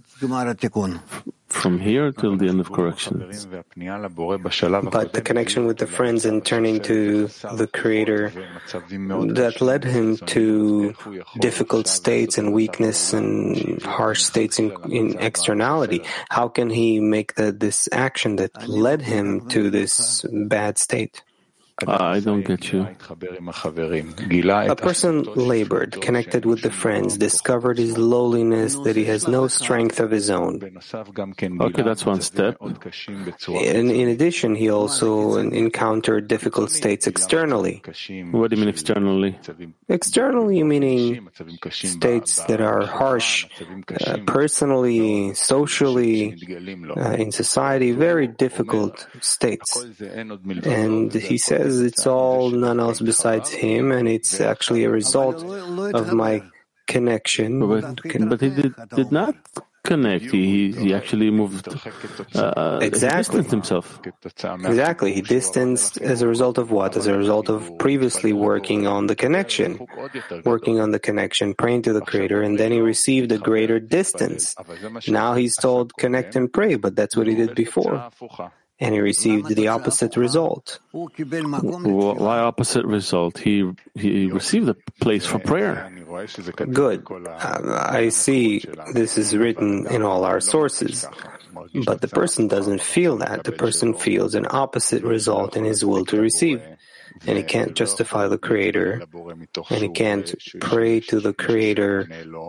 From here till the end of corrections. But the connection with the friends and turning to the Creator, that led him to difficult states and weakness and harsh states in externality. How can he make this action that led him to this bad state? I don't get you. A person labored, connected with the friends, discovered his lowliness, that he has no strength of his own. Okay, that's one step. And in addition, he also encountered difficult states externally. What do you mean externally? Externally meaning states that are harsh, personally, socially, in society, very difficult states. And he says it's all none else besides Him, and it's actually a result of my connection. But he did not connect. He actually moved. Exactly. He distanced himself. Exactly. He distanced as a result of what? As a result of previously working on the connection, praying to the Creator, and then he received a greater distance. Now he's told, connect and pray, but that's what he did before. And he received the opposite result. Why opposite result? He received a place for prayer. Good. I see this is written in all our sources. But the person doesn't feel that. The person feels an opposite result in his will to receive. And he can't justify the Creator. And he can't pray to the Creator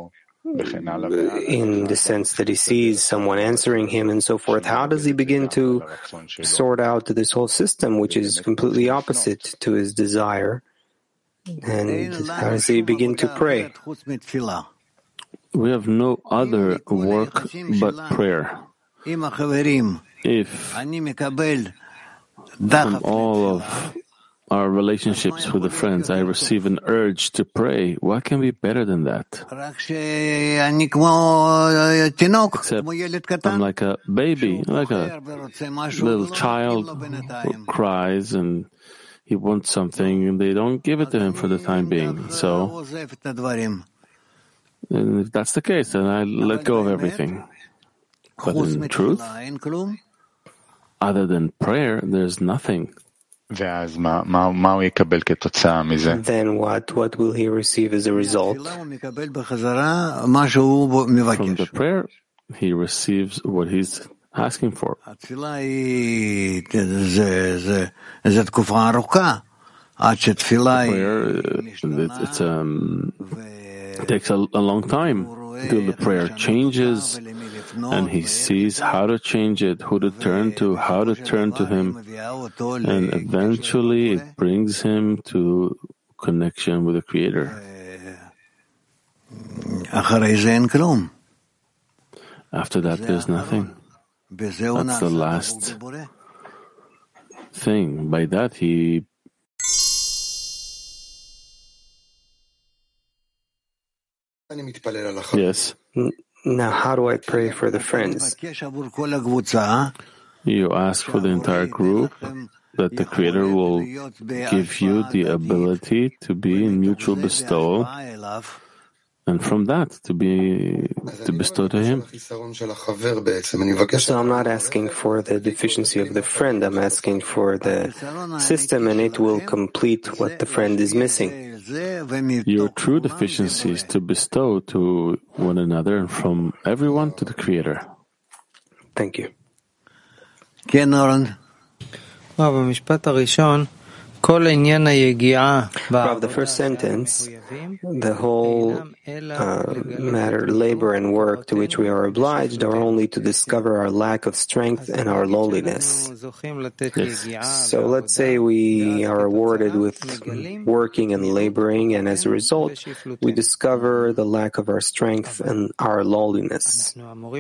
in the sense that he sees someone answering him and so forth. How does he begin to sort out this whole system, which is completely opposite to his desire? And how does he begin to pray? We have no other work but prayer. If from all of our relationships with the friends, I receive an urge to pray, what can be better than that? Except I'm like a baby, like a little child who cries and he wants something and they don't give it to him for the time being. So, and if that's the case, then I let go of everything. But in truth, other than prayer, there's nothing. Then what will he receive as a result? From the prayer, he receives what he's asking for. Prayer, it takes a long time till the prayer changes and he sees how to change it, who to turn to, how to turn to him, and eventually it brings him to connection with the Creator. After that, there's nothing. That's the last thing. By that, he yes. Now, how do I pray for the friends? You ask for the entire group that the Creator will give you the ability to be in mutual bestowal, and from that to bestow to Him. So I'm not asking for the deficiency of the friend, I'm asking for the system, and it will complete what the friend is missing. Your true deficiency is to bestow to one another and from everyone to the Creator. Thank you. Rav, the first sentence, the whole matter, labor and work to which we are obliged are only to discover our lack of strength and our lowliness. Yes. So let's say we are awarded with working and laboring, and as a result, we discover the lack of our strength and our lowliness.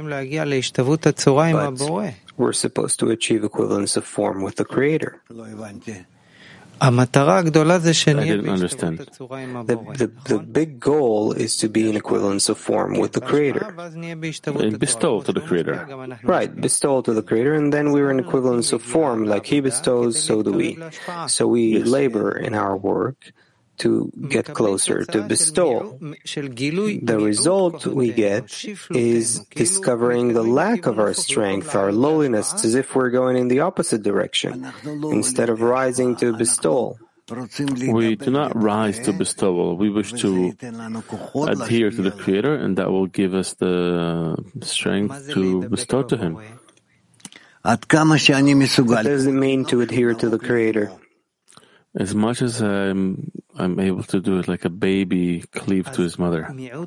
But we're supposed to achieve equivalence of form with the Creator. I didn't understand. The big goal is to be in equivalence of form with the Creator. Bestow to the Creator. Right, bestow to the Creator, and then we're in equivalence of form. Like He bestows, so do we. So we labor in our work to get closer to bestowal. The result we get is discovering the lack of our strength, our lowliness, as if we're going in the opposite direction, instead of rising to bestowal. We do not rise to bestowal. We wish to adhere to the Creator, and that will give us the strength to bestow to Him. What does it mean to adhere to the Creator? As much as I'm able to do it, like a baby cleave to his mother.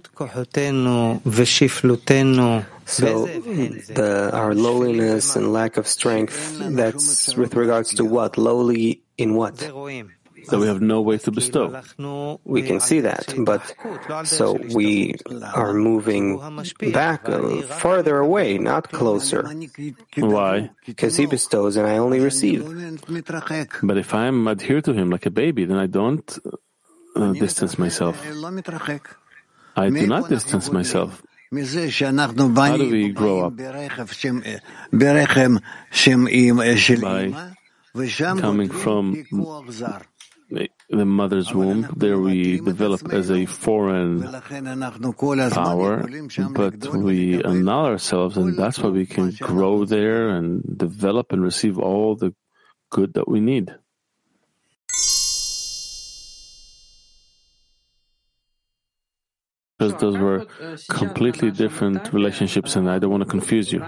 So our lowliness and lack of strength, that's with regards to what? Lowly in what? That we have no way to bestow. We can see that, but so we are moving back farther away, not closer. Why? Because He bestows and I only receive. But if I am adhered to Him like a baby, then I don't distance myself. I do not distance myself. How do we grow up? By coming from the mother's womb, there we develop as a foreign power, but we annul ourselves, and that's why we can grow there and develop and receive all the good that we need. Because those were completely different relationships, and I don't want to confuse you.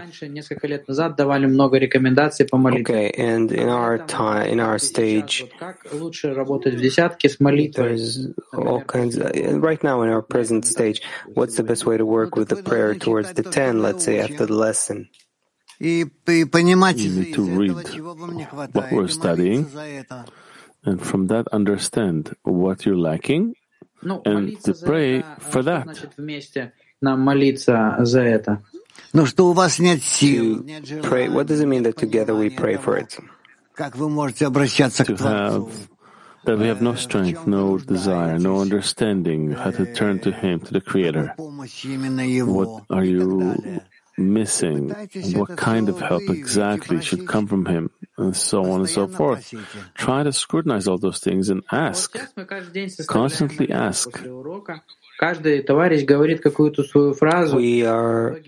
Okay, and in our stage, there's all kinds right now in our present stage, what's the best way to work with the prayer towards the 10, let's say, after the lesson? You need to read what we're studying, and from that understand what you're lacking, and to pray for that. To pray, what does it mean that together we pray for it? To have that we have no strength, no desire, no understanding how to turn to Him, to the Creator. What are you missing? What kind of help exactly should come from Him? And so on and so forth. Try to scrutinize all those things and ask. Constantly ask. We are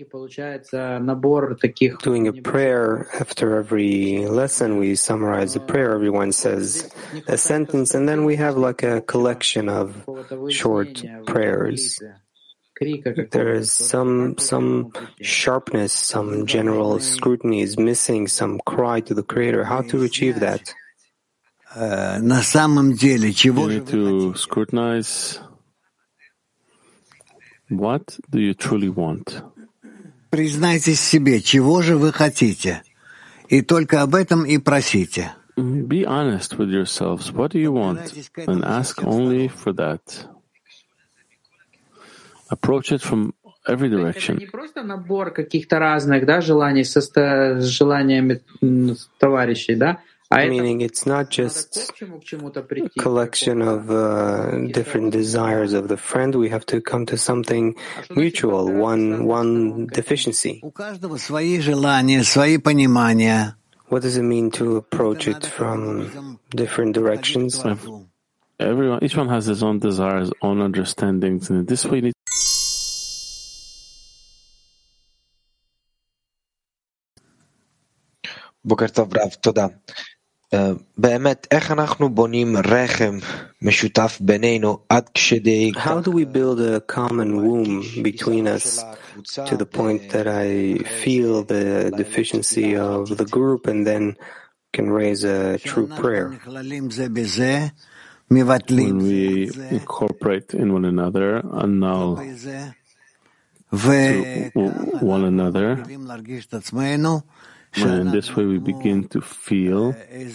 doing a prayer after every lesson. We summarize the prayer. Everyone says a sentence, and then we have like a collection of short prayers. There is some sharpness, some general scrutiny is missing, some cry to the Creator. How to achieve that? You need to scrutinize. What do you truly want? Be honest with yourselves. What do you want? And ask only for that. Approach it from every direction. Это не просто набор каких-то разных, желаний с желаниями товарищей, Meaning it's not just a collection of different desires of the friend. We have to come to something mutual, one deficiency. What does it mean to approach it from different directions? Each one has his own desires, own understandings, and in this way, בוקר טוב רב, תודה. באמת, איך אנחנו בונים רחם משותף בינינו עד כדי... How do we build a common womb between us to the point that I feel the deficiency of the group and then can raise a true prayer? When we incorporate in one another, annul to one another, and in this way we begin to feel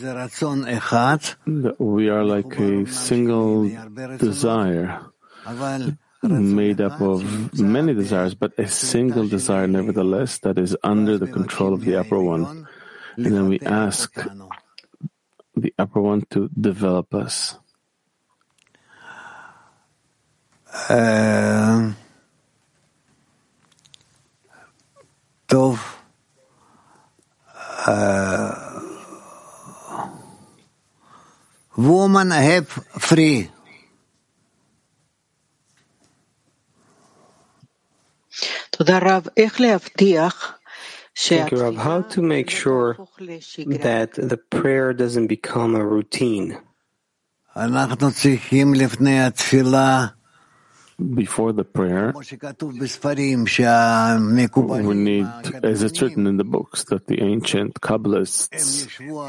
that we are like a single desire, made up of many desires, but a single desire nevertheless that is under the control of the upper one. And then we ask the upper one to develop us. Woman have free. Thank you, Rav. How to make sure that the prayer doesn't become a routine? Before the prayer, we need, as it's written in the books, that the ancient Kabbalists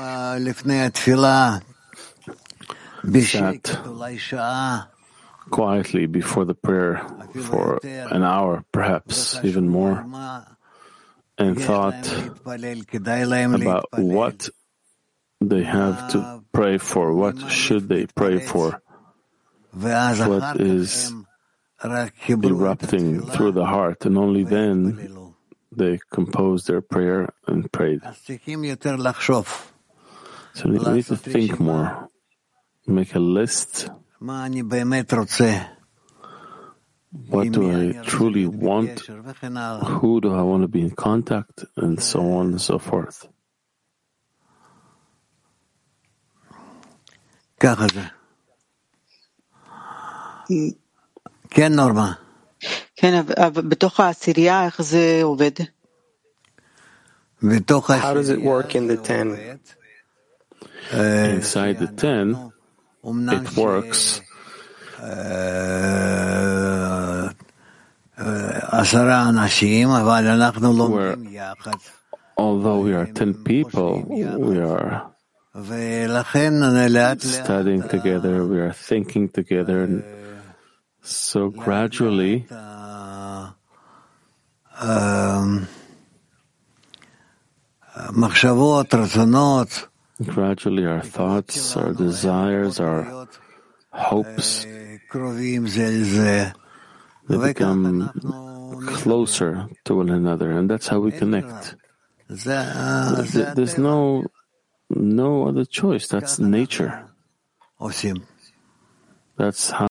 sat quietly before the prayer for an hour, perhaps even more, and thought about what they have to pray for, what should they pray for, what is erupting through the heart, and only then they composed their prayer and prayed. So we need to think more, make a list. What do I truly want? Who do I want to be in contact? And so on and so forth. כן, נורמה. כן, בתוך העשירייה, איך זה עובד? How does it work in the 10? Inside the 10, it works. 10 אנשים, אבל אנחנו לומדים יחד. Although we are 10 people, we are studying together, we are thinking together, and so gradually, our thoughts, our desires, our hopes, they become closer to one another, and that's how we connect. There's no other choice. That's nature. That's how.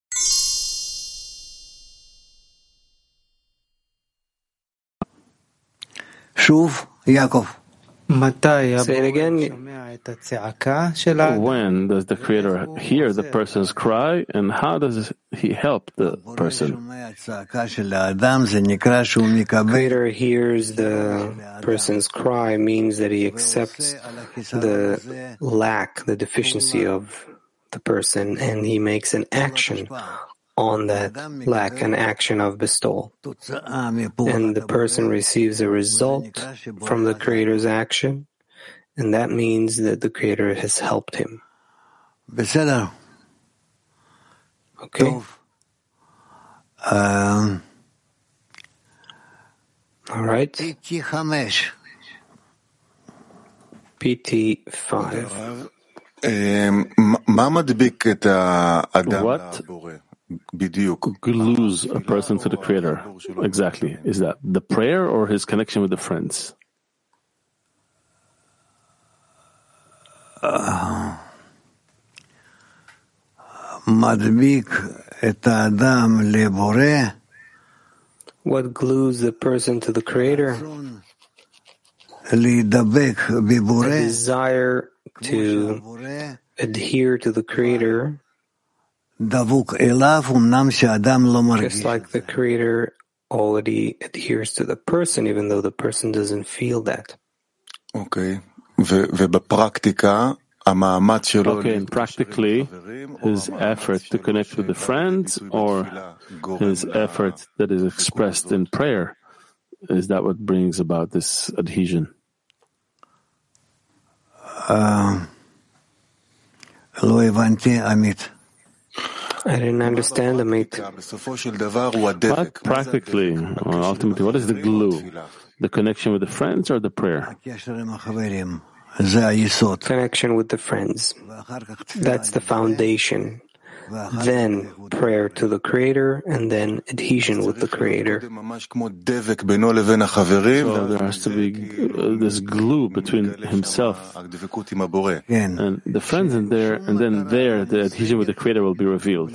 Shuv, Yaakov. Say it again. When does the Creator hear the person's cry, and how does He help the person? Creator hears the person's cry means that He accepts the lack, the deficiency of the person, and He makes an action on that lack, an action of bestowal. And the person receives a result from the Creator's action, and that means that the Creator has helped him. Okay? All right. PT 5. What glues a person to the Creator? Exactly. Is that the prayer or his connection with the friends? What glues the person to the Creator? A desire to adhere to the Creator, just like the Creator already adheres to the person, even though the person doesn't feel that. Okay, and practically, his effort to connect with the friends or his effort that is expressed in prayer, is that what brings about this adhesion? I didn't understand, Amit. But practically, ultimately, what is the glue? The connection with the friends or the prayer? Connection with the friends. That's the foundation. Then prayer to the Creator, and then adhesion with the Creator. So there has to be this glue between himself and the friends, and then the adhesion with the Creator will be revealed.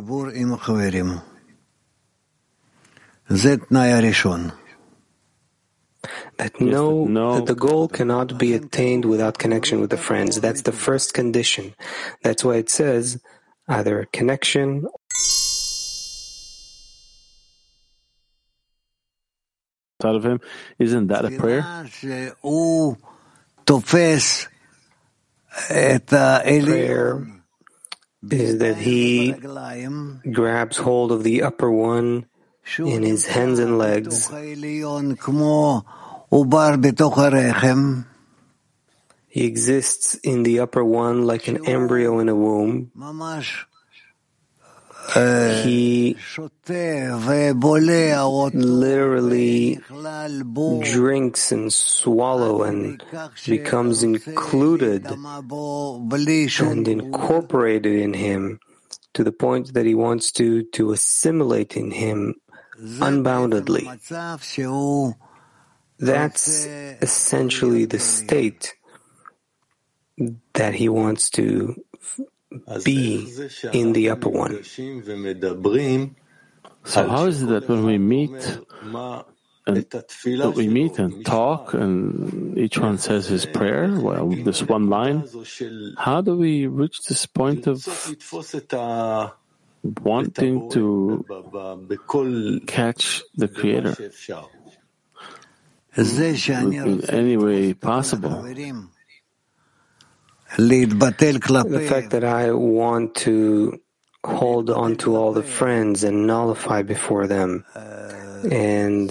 That the goal cannot be attained without connection with the friends. That's the first condition. That's why it says either connection out of him. Isn't that a prayer? Prayer is that he grabs hold of the upper one in his hands and legs. He exists in the upper one like an embryo in a womb. He literally drinks and swallows and becomes included and incorporated in him to the point that he wants to assimilate in him unboundedly. That's essentially the state that he wants to be in the upper one. So how is it that when we meet and talk and each one says his prayer, well, this one line, how do we reach this point of wanting to catch the Creator in any way possible? The fact that I want to hold on to all the friends and nullify before them, and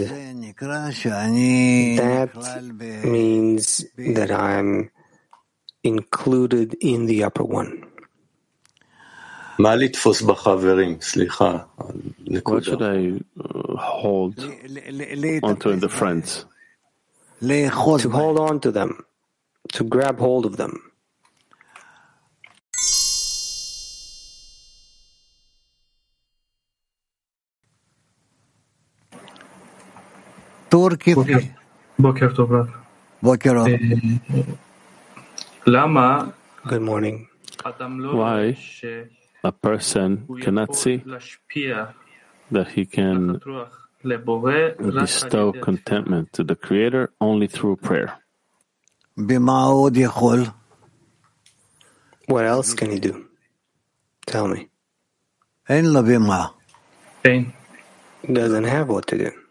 that means that I'm included in the upper one. What should I hold onto in the friends? To hold on to them, to grab hold of them. בוקר טוב רב. למה Good morning. Why a person cannot see that he can bestow contentment to the Creator only through prayer? What else can he do? Tell me. Doesn't have what to do.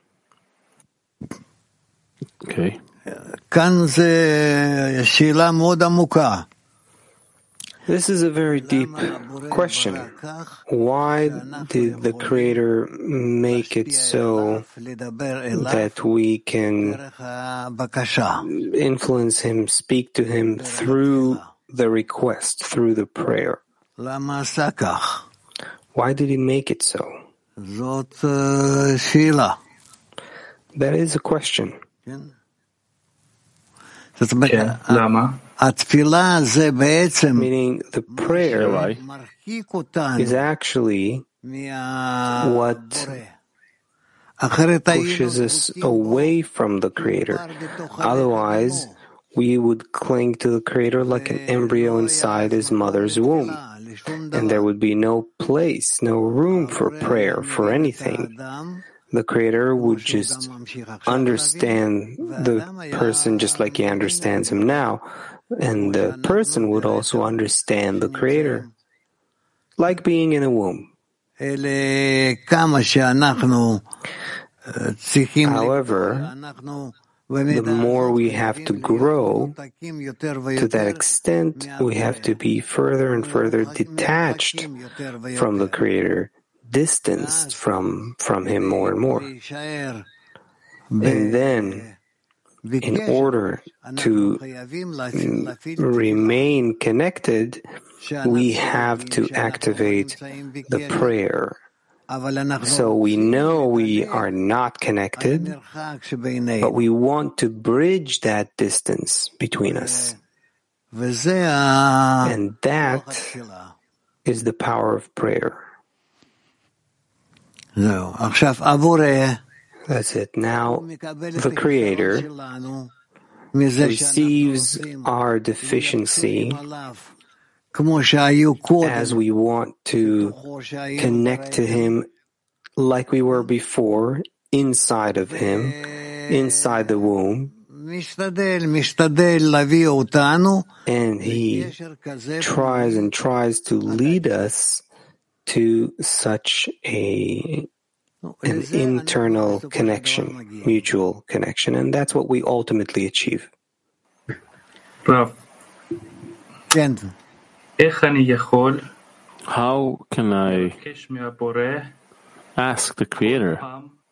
Okay. This is a very deep question. Why did the Creator make it so that we can influence Him, speak to Him through the request, through the prayer? Why did He make it so? That is a question. Meaning the prayer is actually what pushes us away from the Creator. Otherwise, we would cling to the Creator like an embryo inside his mother's womb. And there would be no place, no room for prayer, for anything. The Creator would just understand the person just like he understands him now. And the person would also understand the Creator, like being in a womb. However, the more we have to grow, to that extent, we have to be further and further detached from the Creator, distanced from Him more and more. And then, in order to remain connected, we have to activate the prayer. So we know we are not connected, but we want to bridge that distance between us. And that is the power of prayer. That's it. Now, the Creator receives our deficiency as we want to connect to Him like we were before, inside of Him, inside the womb. And He tries and tries to lead us to such an internal connection, mutual connection, and that's what we ultimately achieve. How can I ask the Creator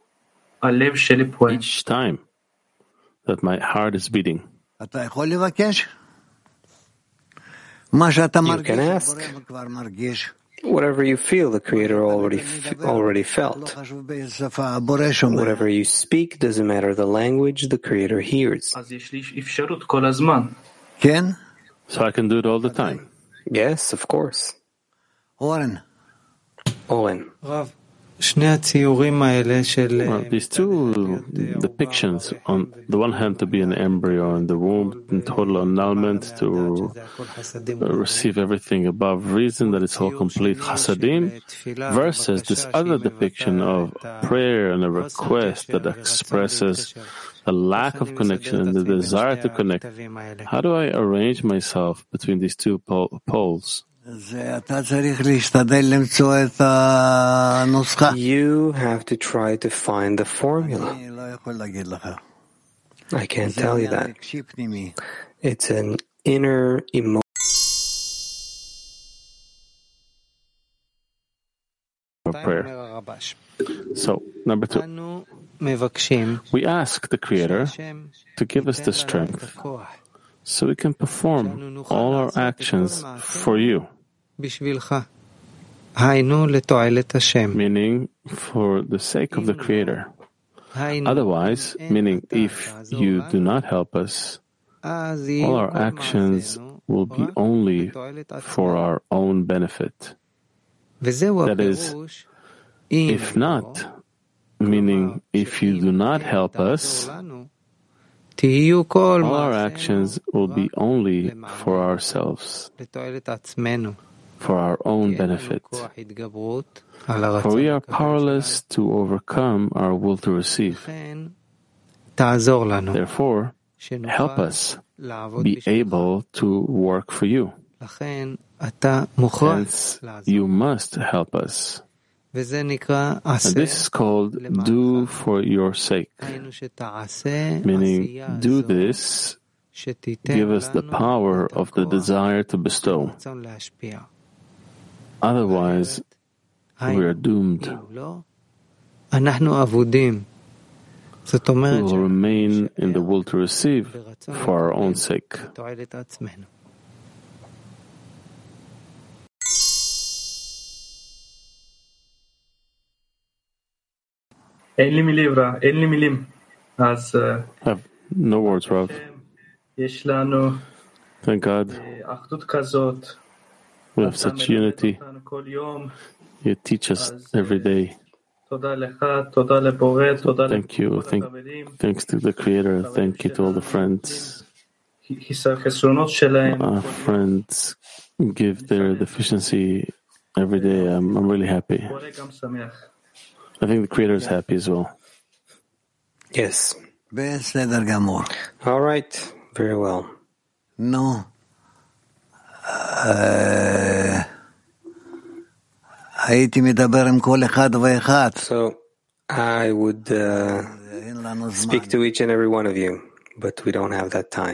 each time that my heart is beating? You can ask. Whatever you feel, the Creator already felt. Whatever you speak, doesn't matter the language, the Creator hears. So I can do it all the time? Yes, of course. Owen. Well, these two depictions, on the one hand to be an embryo in the womb, in total annulment, to receive everything above reason, that it's all complete chasadim, versus this other depiction of prayer and a request that expresses a lack of connection and the desire to connect. How do I arrange myself between these two poles? You have to try to find the formula. I can't tell you that. It's an inner emotion. Prayer. So, number 2. We ask the Creator to give us the strength so we can perform all our actions for you. Meaning, for the sake of the Creator. Otherwise, meaning if you do not help us, all our actions will be only for our own benefit. That is, if not, meaning if you do not help us, all our actions will be only for ourselves, for our own benefit. For we are powerless to overcome our will to receive. Therefore, help us be able to work for you. Hence, you must help us. And this is called do for your sake, meaning do this, give us the power of the desire to bestow. Otherwise, we are doomed. We will remain in the will to receive for our own sake. אין לי מילים. אז I have no words, Rav. יש לנו Thank God we have such unity. You teach us every day. Thank you. Thanks to the Creator. Thank you to all the friends. Our friends give their deficiency every day. I'm really happy. I think the Creator is happy as well. Yes. All right. Very well. No. So I would speak to each and every one of you, but we don't have that time.